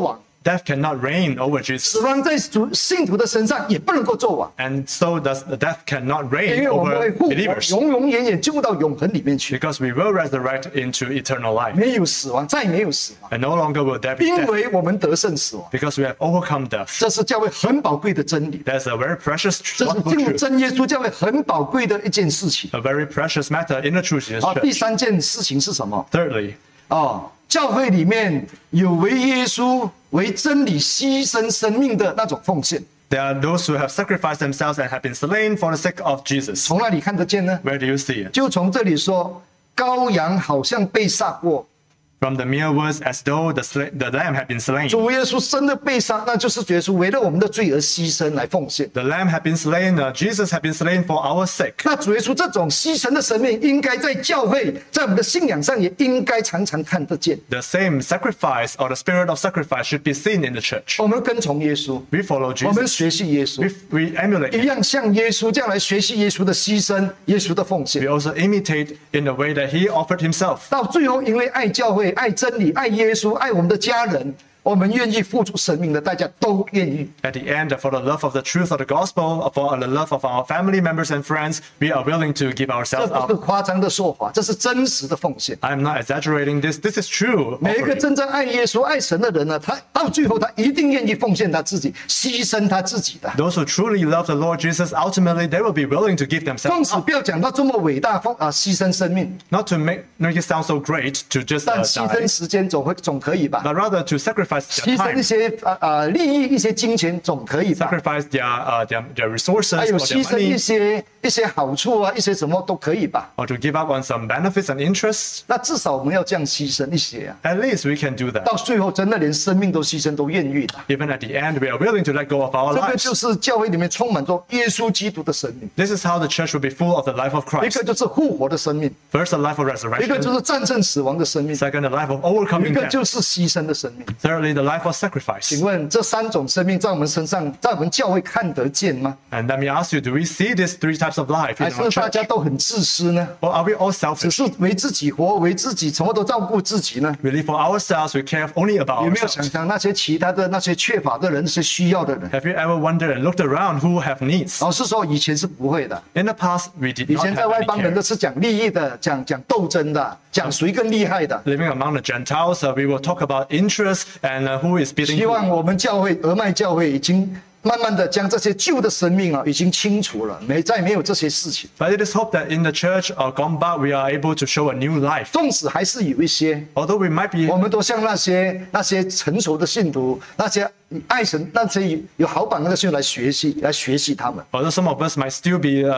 death cannot reign over Jesus. 死亡在信徒的身上也不能够做王， And so does the death cannot 因 reign 为我们 over 会复活， believers. 永永远远进入到永恒里面去， Because we will resurrect into eternal life. 没有死亡，再没有死亡， And no longer will there be 因 death. 为我们得胜死亡。 Because we have overcome death. 这是教会很宝贵的真理， There's a very precious 这是 wonderful 进入 truth. 真耶稣教会很宝贵的一件事情。 A very precious matter in the truth in this 好，第 church. 三件事情是什么？ Thirdly, 教会里面有为耶稣、为真理牺牲生命的那种奉献， there are those who have sacrificed themselves and have been slain for the sake of Jesus. 从哪里看得见呢？ Where do you see it? 就从这里说，羔羊好像被杀过， From the mere words as though the lamb had been slain. 主耶稣真的被杀，那就是耶稣为了我们的罪而牺牲来奉献。 The lamb had been slain, Jesus had been slain for our sake. 那主耶稣这种牺牲的生命，应该在教会，在我们的信仰上也应该常常看得见。 The same sacrifice or the spirit of sacrifice should be seen in the church. 我们跟从耶稣， We follow 我们 Jesus. 学习耶稣， We emulate 一 him. 样像耶稣这样来学习耶稣的牺牲、耶稣的奉献 We。also imitate in the way that he offered himself. 到最后，因为爱教会、爱真理、爱耶稣、爱我们的家人，我们愿意付出生命的代价，都愿意。 At the end, for the love of the truth of the gospel, for the love of our family members and friends, we are willing to give 这 ourselves 不是 up. 夸张的说法，这是真实的奉献。 I'm not exaggerating this. This is true. 每一个 offering. 真正爱耶稣、爱神的人呢，他到最后他一定愿意奉献他自己，牺牲他自己的。 Those who truly love the Lord Jesus, ultimately they will be willing to give 纵 themselves 使 up. 不要讲到这么伟大，牺牲生命， Not to make it sound so great to just 但牺 die, 牲时间总可以吧？ but rather to sacrifice 牺 their 牲 time, 一些利益、一些金钱总可以吧？ sacrifice their resources 还 or 有 their 牺牲一 money, 些好处啊，一些什么都可以吧？ or to give up on some benefits and interests. 那至少我们要这样牺牲一些啊。 At least we can do that. 到最后真的连生命都牺牲都愿意的， Even at the end, we are willing to let go of our 这个 lives. 就是教会里面充满着耶稣基督的生命， This is how the church will be full of the life of 一 Christ. 个就是复活的生命， First, the life of 一个就 resurrection. 是战胜死亡的生命， Second, the life of 一 overcoming 个 death. 就是牺牲的生命。 Thirdly, the life of sacrifice. 请问这三种生命在我们身上，在我们教会看得见吗？ And let me ask you, do we see these three types of life 还 in our 是大 church? 家都很自私呢？ Or are we all 只 selfish? 是为自己活，为自己，什么都照顾自己呢？ We live for ourselves, we care only about 有没有想 ourselves. 想那些其他的那些缺乏的人，那些需要的人？ Have you ever wondered and looked around who have needs? 老实说，以前是不会的。 In the past, we did 以 not 前在 have 外 any 邦人 care. 都是讲利益的，讲斗争的，讲谁更厉害的。 Living among the Gentiles, we will talk about interest and who is beating 希 who. 望我们教会俄麦教会已经慢慢的将这些旧的生命已经清除了，再没有这些事情。 But it is hoped that in the church or gone back, we are able to show a new life. 纵使还是有一些， Although we might be 我们都像那些成熟的信徒，那些爱神、那些有好榜样的信徒来学习他们。 although some of us might still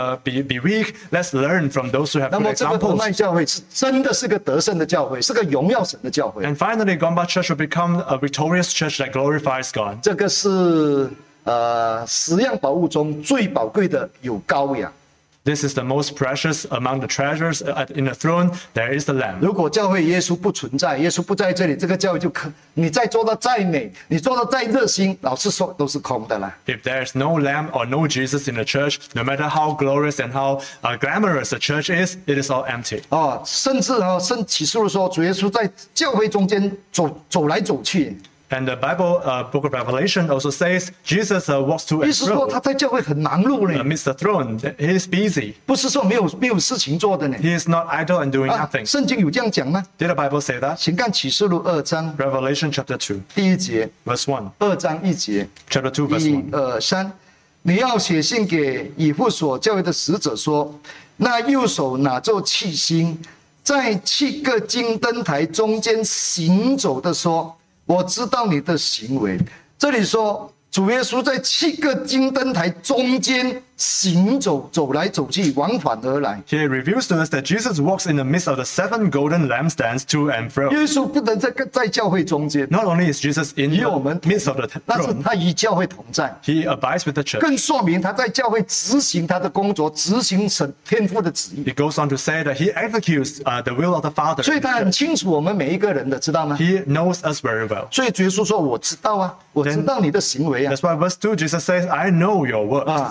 be weak, let's learn from those who have 那 good 么这个俄 examples. 麦教会是真的是个得胜的教会，是个荣耀神的教会。 And finally, Gomba Church will become a victorious church that glorifies God. 这个是十样宝物中最宝贵的有羔羊。 This is the most precious among the treasures in the throne. There is the Lamb. 如果教会耶稣不存在，耶稣不在这里，这个教会你再做到再美，你做到再热心，老实说都是空的啦。 If there is no Lamb or no Jesus in the church, no matter how glorious and how glamorous the church is, it is all empty. 甚至启示录说，主耶稣在教会中间走来走去， And the Bible, book of Revelation also says Jesus walks to 意 and 思说他 fro 在教会很忙碌呢， amidst the throne. He is busy. 不是说没有事情做的呢。 He is not idle and doing nothing. 圣经有这样讲吗？ Did the Bible say that? 请看启示录2章 Revelation chapter 2, 第1节 verse 1. ，2章1节。 Chapter 2, verse 1、 1. 2、3，你要写信给以弗所教会的使者说，那右手拿着七星，在7个金灯台中间行走的说，我知道你的行为。这里说主耶稣在7个金灯台中间行走，走来走去，往返而来。 Here it reveals to us that Jesus walks in the midst of the 7 golden lampstands to and fro. 耶稣不能在教会中间， Not only is Jesus in 与我们 the midst of the 但是 throne, 他与教会同在， he abides with the church. 更说明他在教会执行他的工作，执行神天父的旨意。 He goes on to say that he executes the will of the Father. 所以他很清楚我们每一个人的，知道吗？ He knows us very well. 所以耶稣说：“我知道啊，我知道你的行为啊， That's why verse 2, Jesus says, I know your works.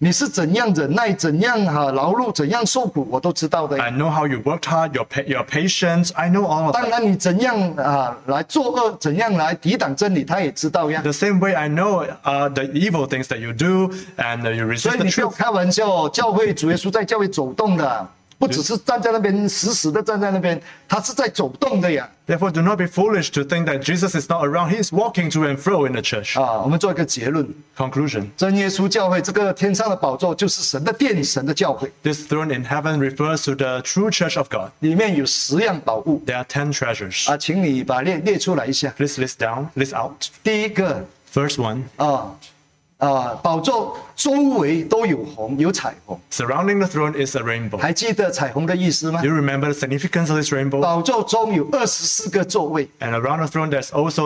你是怎样忍耐，怎样劳碌，怎样受苦，我都知道的。 I know how you worked hard, your patience. I know all of 当 that. 然，你怎样来作恶，怎样来抵挡真理，他也知道呀。 The same way I know the evil things that you do and you 所 resist 以 the 你不要 truth. 开玩笑哦，教会主耶稣在教会走动的，不只是站在那边死死的站在那边，他是在走动的呀。 Therefore, do not be foolish to think that Jesus is not around. He is walking to and fro in the church. 我们做一个结论： Conclusion. 真耶稣教会这个天上的宝座就是神的殿，神的教会， This throne in heaven refers to the true church of God. 里面有10样宝物 There are 10 treasures. 请你把列出来一下。 Please list out. 第一个 First one, 宝座周围都有红，有彩虹。 surrounding the throne is a rainbow. 还记得彩虹的意思吗 Do？you remember the significance of this rainbow? 宝座中有24个座位， And around the throne, there's also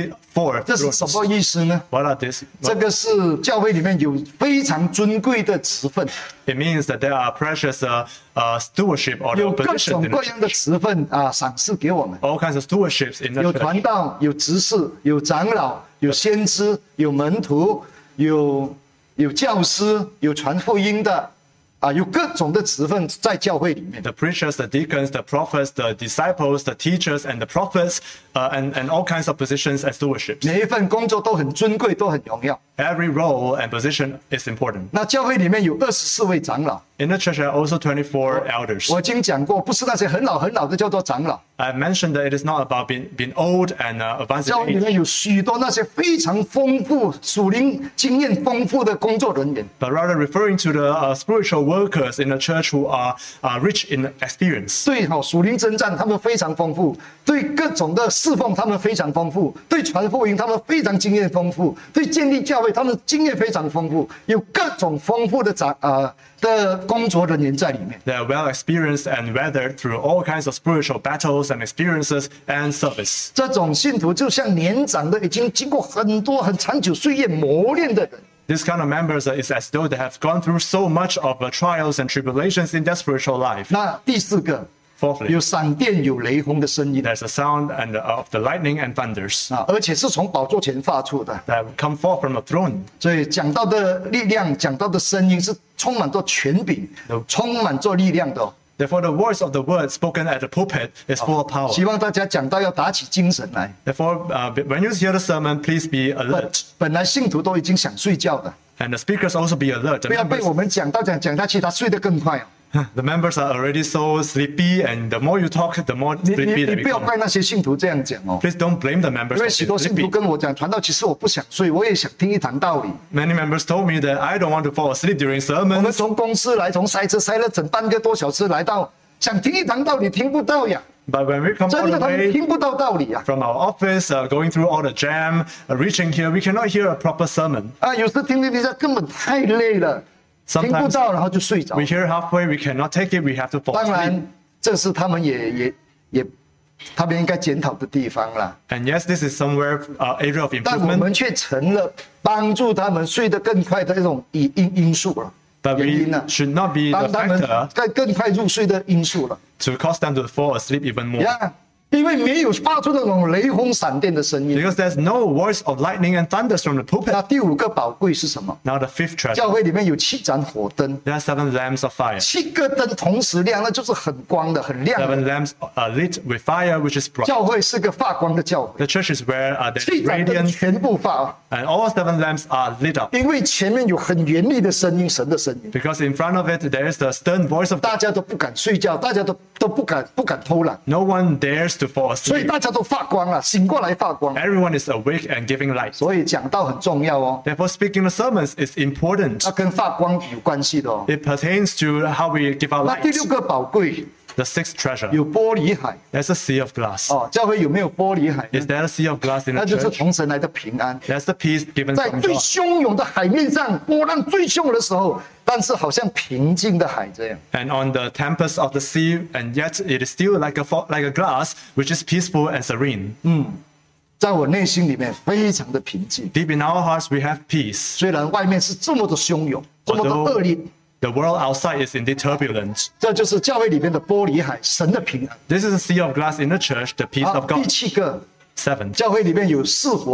24 这是什 thrones. 么意思呢？ What are these? 这个是教会里面有非常尊贵的职分， It means that there are precious stewardship or 有各 positions 种 in the 各样的 church. 职分赏赐给我们。 All kinds of stewardships in the 有 church. 传道，有执事，有长老，有先知，有门徒，有教师，有传福音的，有各种的职分在教会里面。 The preachers, the deacons, the prophets, the disciples, the teachers, and the prophets, and all kinds of positions and stewardships. 每一份工作都很尊贵，都很荣耀。 Every role and position is important. 那教会里面有24位长老， In the church, there are also 24 elders. 我已经讲过，不是那些很老的叫做长老。 I mentioned that it is not about being old and advanced 教 in 会里 age, 面有许多那些非常丰富、属灵经验丰富的工作人员。 but rather referring to the spiritual workers in the church who are rich in experience. 对属灵征战他们非常丰富，对各种的侍奉他们非常丰富，对传福音他们非常经验丰富，对建立教会他们经验非常丰富，有各种丰富的的工作人员在里面。 They are well experienced and weathered through all kinds of spiritual battles and experiences and service. 这种信徒就像年长的，已经经过很多很长久岁月磨练的人。 This kind of members is as though they have gone through so much of trials and tribulations in their spiritual life. 那第4个， Fourthly, 有闪电有雷轰的声音 there's a sound of the lightning and thunders 而且是从宝座前发出的。 that come forth from the throne. 所以讲到的力量，讲到的声音是充满着权柄，充满着力量的。 Therefore, the voice of the word spoken at the pulpit is full of power. 希望大家讲到要打起精神来。 Therefore, when you hear the sermon, please be alert. 本来信徒都已经想睡觉的， And the speakers also be alert. 不要被我们讲下去，他睡得更快。 The members are already so sleepy, and the more you talk, the more 你 sleepy they 不要 become. 怪那些信徒这样讲哦， Please don't blame the members 因为 for 许 being 多信徒 sleepy. 跟我讲，传道其实我不想睡，我也想听一堂道理。 Many members told me that I don't want to fall asleep during 我们 sermons. 从公司来，从塞车塞了整半个多小时来到，想听一堂道理听不到呀， But when we come 真 all 的 the 他们 way 听不到道理呀。 from our office, going through all the jam, reaching here, we cannot hear a proper sermon. 有时听下根本太累了，听不 Sometimes 到，然后就睡着 we。hear halfway, we cannot take it, we have to fall 当 asleep. 然，这是他们他们应该检讨的地方啦。 And yes, this is somewhere area of 但我 improvement. 们却成了帮助他们睡得更快的一种因素了， But 原 we 因呢？ should not be 帮 the 他们 factor 更快入睡的因素了 to cause them to fall asleep even more. 呀。因为没有发出那种雷轰闪电的声音。 Because there's no voice of lightning and thunders from the pulpit. 那第5个宝贵是什么？ Now the fifth treasure. 教会里面有7盏火灯， There are 7 lamps of fire. 7个灯同时亮，那就是很光的、很亮的。 7 lamps are lit with fire, which is bright. 教会是个发光的教会， The church is where there's 7盏灯 radiance, 全部发， and all 7 lamps are lit up. 因为前面有很严厉的声音，神的声音， Because in front of it, there is the stern voice of God. 大家都不敢睡觉，大家都不敢偷懒， No one dares to fall 所以 asleep. 大家都发光了，醒过来发光。 Everyone is awake and giving light. 所以讲道很重要哦， Therefore, speaking the sermons is important. 那跟发光有关系的哦。 It pertains to how we give our 那第 light. 6个宝贵 The 6th treasure. 有玻璃海 There's a sea of glass. 哦，教会有没有玻璃海呢？ Is there a sea of glass in 那 the 就是 church? 从神来的平安。 There's the peace given 在 from 最 God. 汹涌的海面上，波浪最汹的时候，但是好像平静的海这样。 And on the tempest of the sea, and yet it is still like a glass, which is peaceful and serene. 在我内心里面非常的平静， Deep in our hearts, we have peace. 虽然外面是这么的汹涌，这么的恶劣， The world outside is indeed turbulent. 这就是教会里面的玻璃海，神的平安。 This is a sea of glass in the church, the peace 好， of 第 God. 7个， 7. 教会里面有4活物，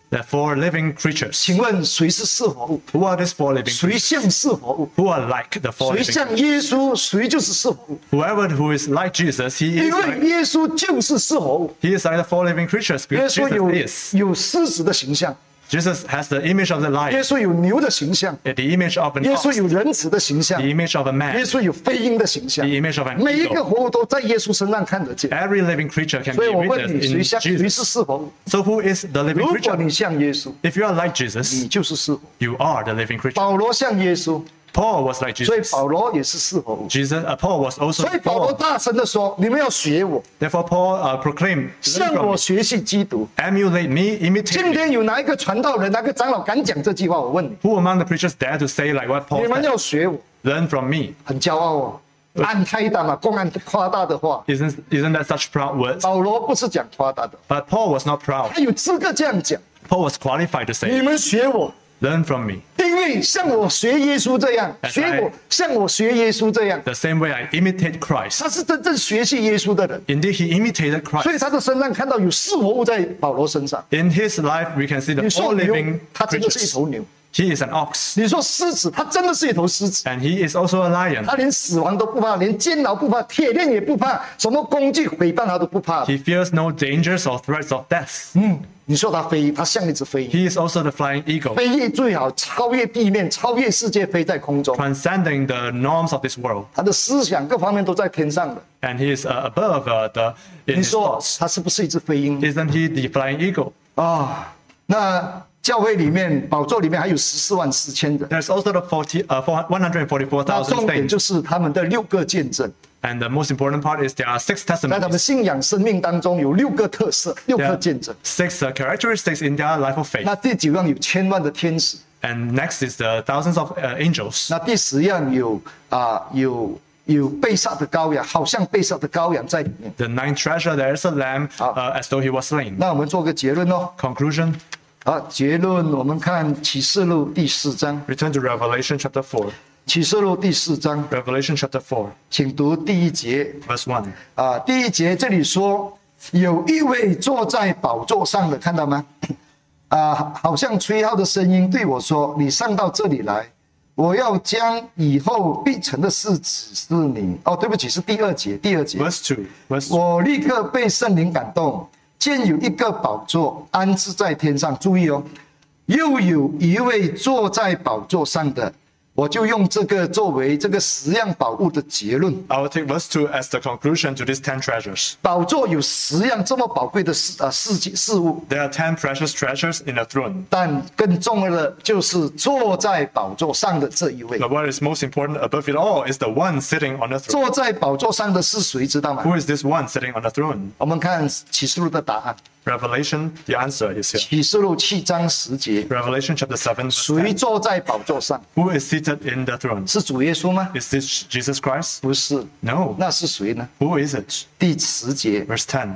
There are 4 living creatures. 请问谁是四活物？ Who are these 4 living 谁 creatures? 像四活物？ Who are like the 4 谁 living 像 creatures? 耶稣，谁就是四活物。 Whoever who is like Jesus, he 因 is 为 like, 耶稣就是四活物。 he is like the 4 living creatures 耶 because 稣 Jesus is. 有狮子的形象， Jesus has the image of the 耶 lion, 稣有牛的形象， the image of an 耶 ox, 稣有人子的形象， the image of a 耶 man, 稣有飞鹰的形象 the。image of an 每一个 eagle. 活物都在耶稣身上看得见。 Every living creature can 所 be 以我问 witnessed 你， in 谁是 Jesus. 四活物？ So who is the living 如果 creature? 你像耶稣， If you are like Jesus, 你就是四活物。 you are the living creature. 保罗像耶稣， Paul was like 所以 Jesus. 保罗也是四活物。 Paul was also 所以保罗 Paul. 大声的说：“你们要学我， Therefore, Paul proclaimed, 向我学习基督。 emulate me, ” imitate 今 me. 天有哪一个传道人、哪个长老敢讲这句话？我问你， Who among the preachers dare to say like what 你 Paul 们 said? 要学我， Learn from me. 很骄傲哦，按太大嘛，公按夸大的话。 Isn't that such proud words? 保罗不是讲夸大的， But Paul was not proud. 他有资格这样讲。 Paul was qualified to 你 say, 们学我， learn from me. 因为像我学耶稣这样， As 学 I- 我像我学耶稣这样， The same way I imitate Christ. 他是真正学习耶稣的人， Indeed, he imitated 所以 Christ. 他的身上看到有四活物在保罗身上。 In his life, we can see the 你 4 说牛 living， 他真的是一 creatures. 头牛； He is an ox, 你说狮子，他真的是一头狮子。 and he is also a lion. 他连死亡都不怕，连监牢不怕，铁链也不怕，什么工具诽谤他都不怕。 He fears no dangers or threats of death. 你说他飞，他像一只飞鹰， He is also the flying eagle, 飞越最好，超越地面，超越世界，飞在空中。 transcending the norms of this world. 他的思想各方面都在天上的。 And he is above in 你 his 说 thoughts. 他是不是一只飞鹰 Isn't he the flying eagle? 啊？那教会里面宝座里面还有144000人， There's also the 那 144,000 重点 saints. 就是他们的6个见证， And the most important part is there are 6 在他们 testimonies. 信仰生命当中有6个特色，6 There 个 are 见证。 6 characteristics in their life of faith. 那第9样有千万的天使， And next is the thousands of angels. 那第10样有被杀的羔羊，好像被杀的羔羊在里面。 The 9th treasure, there is a lamb as though he was slain. 那我们做个结论哦。 Conclusion, 好，结论我们看启示录第4章， return to Revelation chapter 4. 启示录第4章， Revelation chapter 4, 请读第1节。 verse 1. 第1节这里说，有一位坐在宝座上的，看到吗？好像吹号的声音对我说：“你上到这里来，我要将以后必成的事指示你。”哦，对不起，是第2节，第2节。 Verse 2. Verse 2. 我立刻被圣灵感动，见有一个宝座安置在天上。注意哦，又有一位坐在宝座上的。我就用这个作为这个10样宝物的结论。 I will take verse 2 as the conclusion to these 10 treasures. 宝座有10样这么宝贵的事物， There are 10 precious treasures in a throne. 但更重要的就是坐在宝座上的这一位。 But what is most important above it all is the one sitting on the throne. 坐在宝座上的是谁？知道吗？ Who is this one sitting on the throne? 我们看启示录的答案。 Revelation, the answer is here. 启示录7章10节， Revelation chapter 7, verse 谁 10. 坐在宝座上？ Who is seated in the throne? 是主耶稣吗？ Is this Jesus Christ? 不是， No. 那是谁呢？ Who is it? 第10节， Verse 10.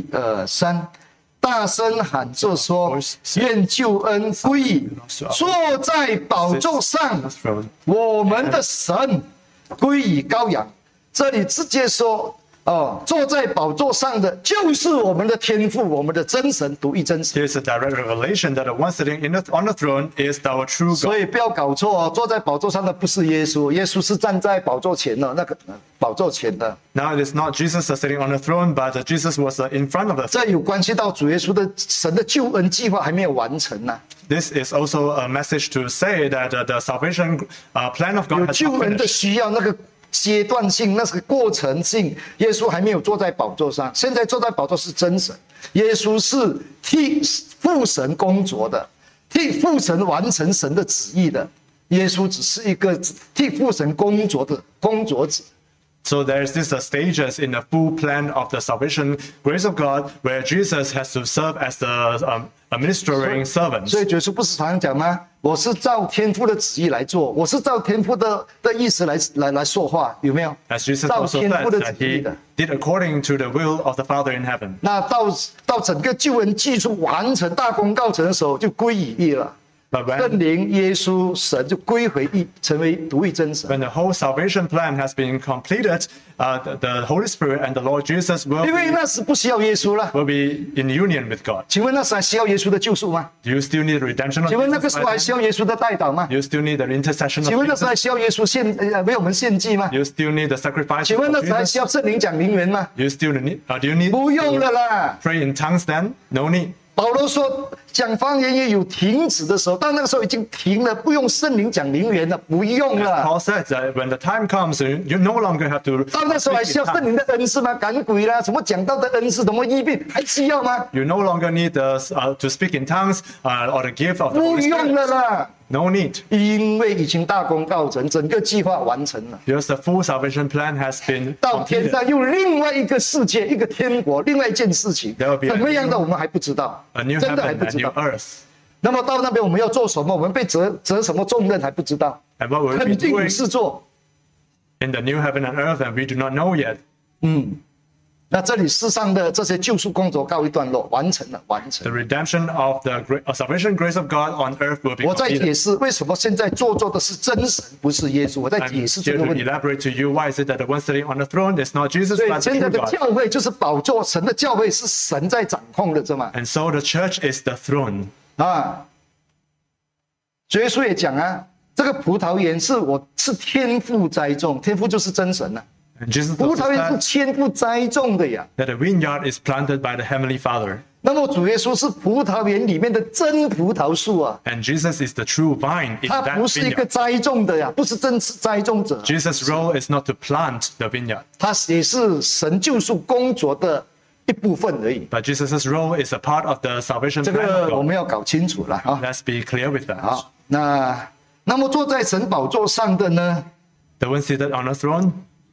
1、2、3，大声喊着说：“愿救恩归于坐在宝座上 The throne. 我们的神，归于羔羊。”这里直接说，坐在宝座上的就是我们的天父，我们的真神，独一真神。 Here's a direct revelation that the one sitting on the throne is our true God. 所以不要搞错哦，坐在宝座上的不是耶稣，耶稣是站在宝座前的，那个宝座前的。 Now it is not Jesus sitting on the throne, but Jesus was in front of the throne. 这有关系到主耶稣的神的救恩计划还没有完成呢、 This is also a message to say that the salvation plan of 有 God has 救 not 恩的 finished. 需要，那个阶段性，那个过程性，耶稣还没有坐在宝座上，现在坐在宝座是真神，耶稣是替父神工作的，替父神完成神的旨意的，耶稣只是一个替父神工作的工作者。 So there's these stages in the full plan of the salvation grace of God, where Jesus has to serve as the administering servant. 所以耶稣不是常常讲吗？我是照天父的旨意来做，我是照天父的意思来说话，有没有？ As Jesus 照 also 天 said 父的 that 旨意 he 的。 did according to the will of the Father in heaven. 那到整个救恩技术完成、大功告成的时候，就归于义了。 But when 圣灵、耶稣、神就归回一，成为独一真神。 when the whole salvation plan has been completed, the Holy Spirit and the Lord Jesus 因为那时不需要耶稣了。 will be in union with God. 请问那时还需要耶稣的救赎吗？ Do you still need the redemption of 请问那 Jesus 个时候 by 还 then? 需要耶稣的代祷吗 Do？you still need the intercession 请 of 问那时 Jesus? 还需要耶稣为我们献祭吗？ Do you still need the sacrifice 请 of 问那时还 Jesus? 需要圣灵讲灵言吗？ Do you still need? Do you need 不用了啦。 pray in tongues then? No need. 保罗说讲方言也有停止的时候，到那个时候已经停了，不用圣灵讲灵言了，不用了。 Paul said that when the time comes, you no longer have to. 到那时候还 speak 需 in 要圣 tongues. 灵的恩赐吗？赶鬼啦，什么讲道的恩赐，什么医病，还需要吗？ You no longer need to speak in tongues or the gift of the 不 Holy 用了 Spirit. 啦， No need. 因为已经大功告成，整个计划完成了。 Because the full salvation plan has been 到天 completed. 上又另外一个世界，一个天国，另外一件事情， There will be a 怎么样的我们还不知道 A new， 真的还 heaven 不 and 知 new 道。 earth. 那么到那边我们要做什么？我们被责什么重任还不知道， And what we'll be 肯定有 doing 事做。 in the new heaven and earth, and we do not know yet. 那这里世上的这些救赎工作告一段落，完成了，完成 The 了。 redemption of the salvation grace of God on earth will be 我在解 completed. 释为什么现在做的是真神，不是耶稣。我在 I'm 解释这 here 个 to 问题。 elaborate to you why is it that the one sitting on the throne is not Jesus 所以 but the 现在 true 的 God. 教会就是宝座，神的教会是神在掌控的，知道吗？ And so the church is the throne. 啊，主耶稣也讲啊，这个葡萄园是天父栽种，天父就是真神呐、 And Jesus 葡 also 萄园是 said 天父栽种的呀。 that the vineyard is planted by the Heavenly Father. 那么主耶稣是葡萄园里面的真葡萄树啊， And Jesus is the true vine in 他 that 不是一个 vineyard. 栽种的呀，不是真是栽种者， Jesus' role is not to plant the vineyard, 他也是神救赎工作的一部分而已。 but Jesus' role is a part of the salvation 这 plan 个 of 我 God. 们要搞清楚了啊。 Let's be clear with that. 好，那么坐在神宝座上的呢， The one seated on the throne,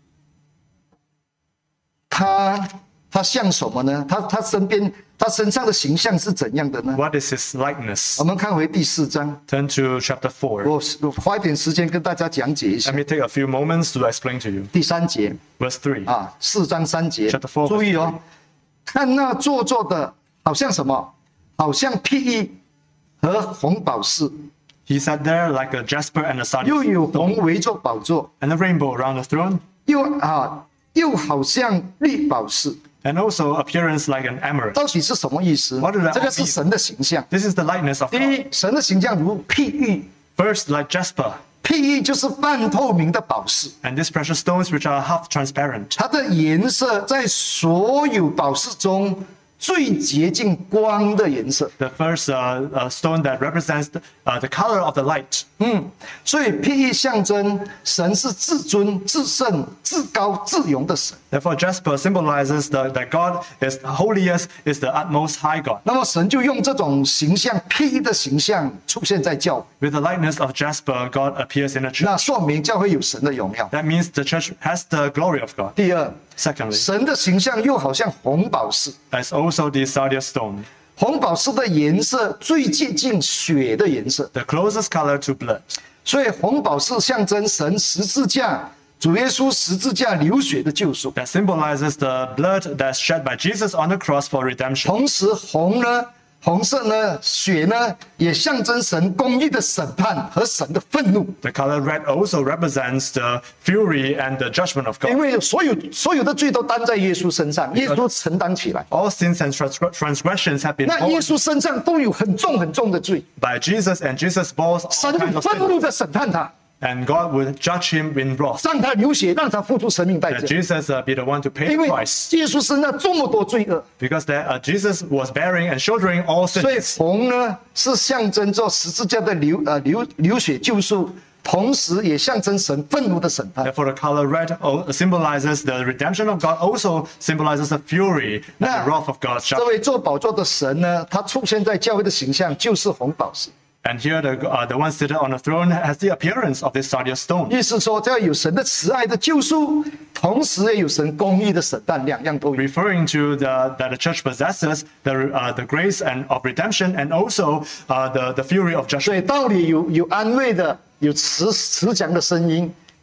他像什么呢？他身上的形象是怎样的呢？ what is his likeness? 我们看回第4章， Turn to chapter 4. 我花一点时间跟大家讲解一下 Let me take a few moments to explain to you. 第3节 Verse 3. 啊，4章3节 Chapter 4， 注意哦，看那坐的好像什么？好像碧玉和红宝石， He sat there like a jasper and a 又 sardius, 有红围着宝座， and a rainbow around the throne, 又好像绿宝石。 and also appearance like an emerald. 到底是什么意思 What does that？ 这个是神的形象。 This is the likeness of 第 God. 一，神的形象如碧玉， First, like jasper, 碧玉就是半透明的宝石， and these precious stones which are half transparent. 它的颜色在所有宝石中最接近光的颜色。 The first stone that represents the color of the light. 所以碧玉象征神是至尊、至圣、至高、至荣的神。 Therefore, jasper symbolizes that God is holiest, is the utmost high God. 那么神就用这种形象，碧玉的形象出现在教会， With the likeness of jasper, God appears in the church. 那说明教会有神的荣耀。 That means the church has the glory of God. 第二， Secondly, 神的形象又好像红宝石， there's also the sardius stone, 红宝石的颜色最接近血的颜色， the closest color to blood. 所以红宝石象征神十字架，主耶稣十字架流血的救赎。 That symbolizes the blood that's shed by Jesus on the cross for redemption. 同时，红色呢，血呢，也象征神公义的审判和神的愤怒。 The color red also represents the fury and the judgment of 因 God. 为所有的罪都担在耶稣身上，耶稣承担起来。 All sins and transgressions have been 那耶 borne 稣身上都有很重的罪， by Jesus, and Jesus bore all 神 kinds 就 of 愤 sins. 怒的审判他， And God would judge him in wrath. 让他流血，让他付出生命代 That 价。 Jesus be the one to pay 因 the 为 price. 耶稣身上这么多罪恶， Because Jesus was bearing and shouldering all 所以 sins. 红呢是象征着十字架的流血救赎，同时也象征神愤怒的审判。 Therefore, the color red symbolizes the redemption of God, also symbolizes the fury and the wrath of God's 这 judgment. 位做宝座的神呢，他出现在教会的形象就是红宝石， And here, the one seated on the throne has the appearance of this sardius stone. 意思说，要有神的慈爱的救赎，同时也有神公义的审判，两样都有。 Referring to that the church possesses the grace and of redemption, and also the fury of 所 judgment. 以道理有安慰的，有慈祥的声音，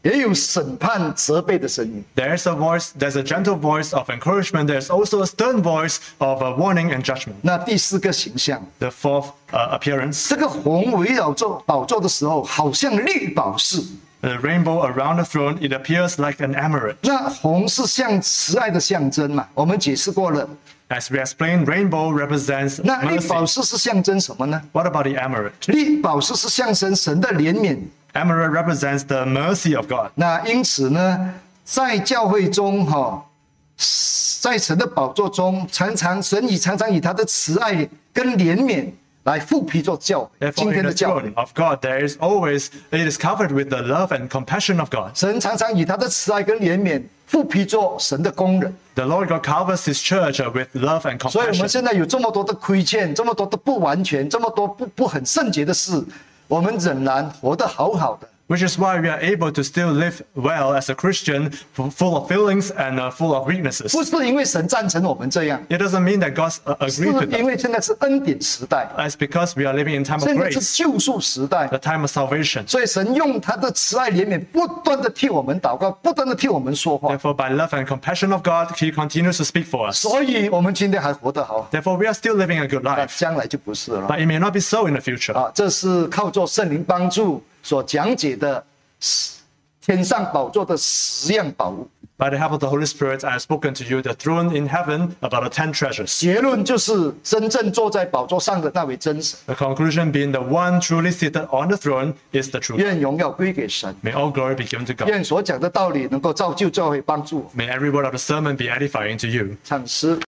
也有审判责备的声音。 There's a gentle voice of encouragement. There's also a stern voice of warning and judgment. 那第4个形象， The fourth appearance, 这个红围绕着宝座的时候，好像绿宝石。 the rainbow around the throne, it appears like an emerald. 那红是像慈爱的象征嘛，我们解释过了。 As we explained, rainbow represents 那绿 mercy. 宝石是象征什么呢？ What about the emerald? 绿宝石是象征神的怜悯。 Emerald represents the mercy of God. 那因此呢，在教会中在神的宝座中，神常常以他的慈爱跟怜悯来复辟做教会。 今 Therefore, 天 in 的 the 教会， throne of God, it is covered with the love and compassion of God. 神常常以他的慈爱跟怜悯复辟做神的工人。 The Lord God covers His church with love and 所以我们 compassion. 现在有这么多的亏欠，这么多的不完全，这么多不很圣洁的事，我们仍然活得好好的。 Which is why we are able to still live well as a Christian, full of feelings and full of weaknesses. 不是因为神赞成我们这样， It doesn't mean that God 是 agrees with 因 us. 为现在是恩典时代， It's because we are living in time of 现在是 grace, 救赎时代， the time of salvation. 所以神用他的慈爱怜悯，不断的替我们祷告，不断的替我们说话。 Therefore, by love and compassion of God, He continues to speak for us. 所以我们今天还活得好， Therefore, we are still living a good 那 life. 将来就不是了 But it may not be so in the future. 啊！这是靠着圣灵帮助所讲解的天上宝座的10样宝物。 By the help of the Holy Spirit, I have spoken to you the throne in heaven about the 10 treasures. 结论就是真正坐在宝座上的那位真神。 The conclusion being the one truly seated on the throne is the true God. 愿荣耀归给神， May all glory be given to God. 愿所讲的道理能够造就教会，帮助我们。 May every word of the sermon be edifying to you. 唱诗。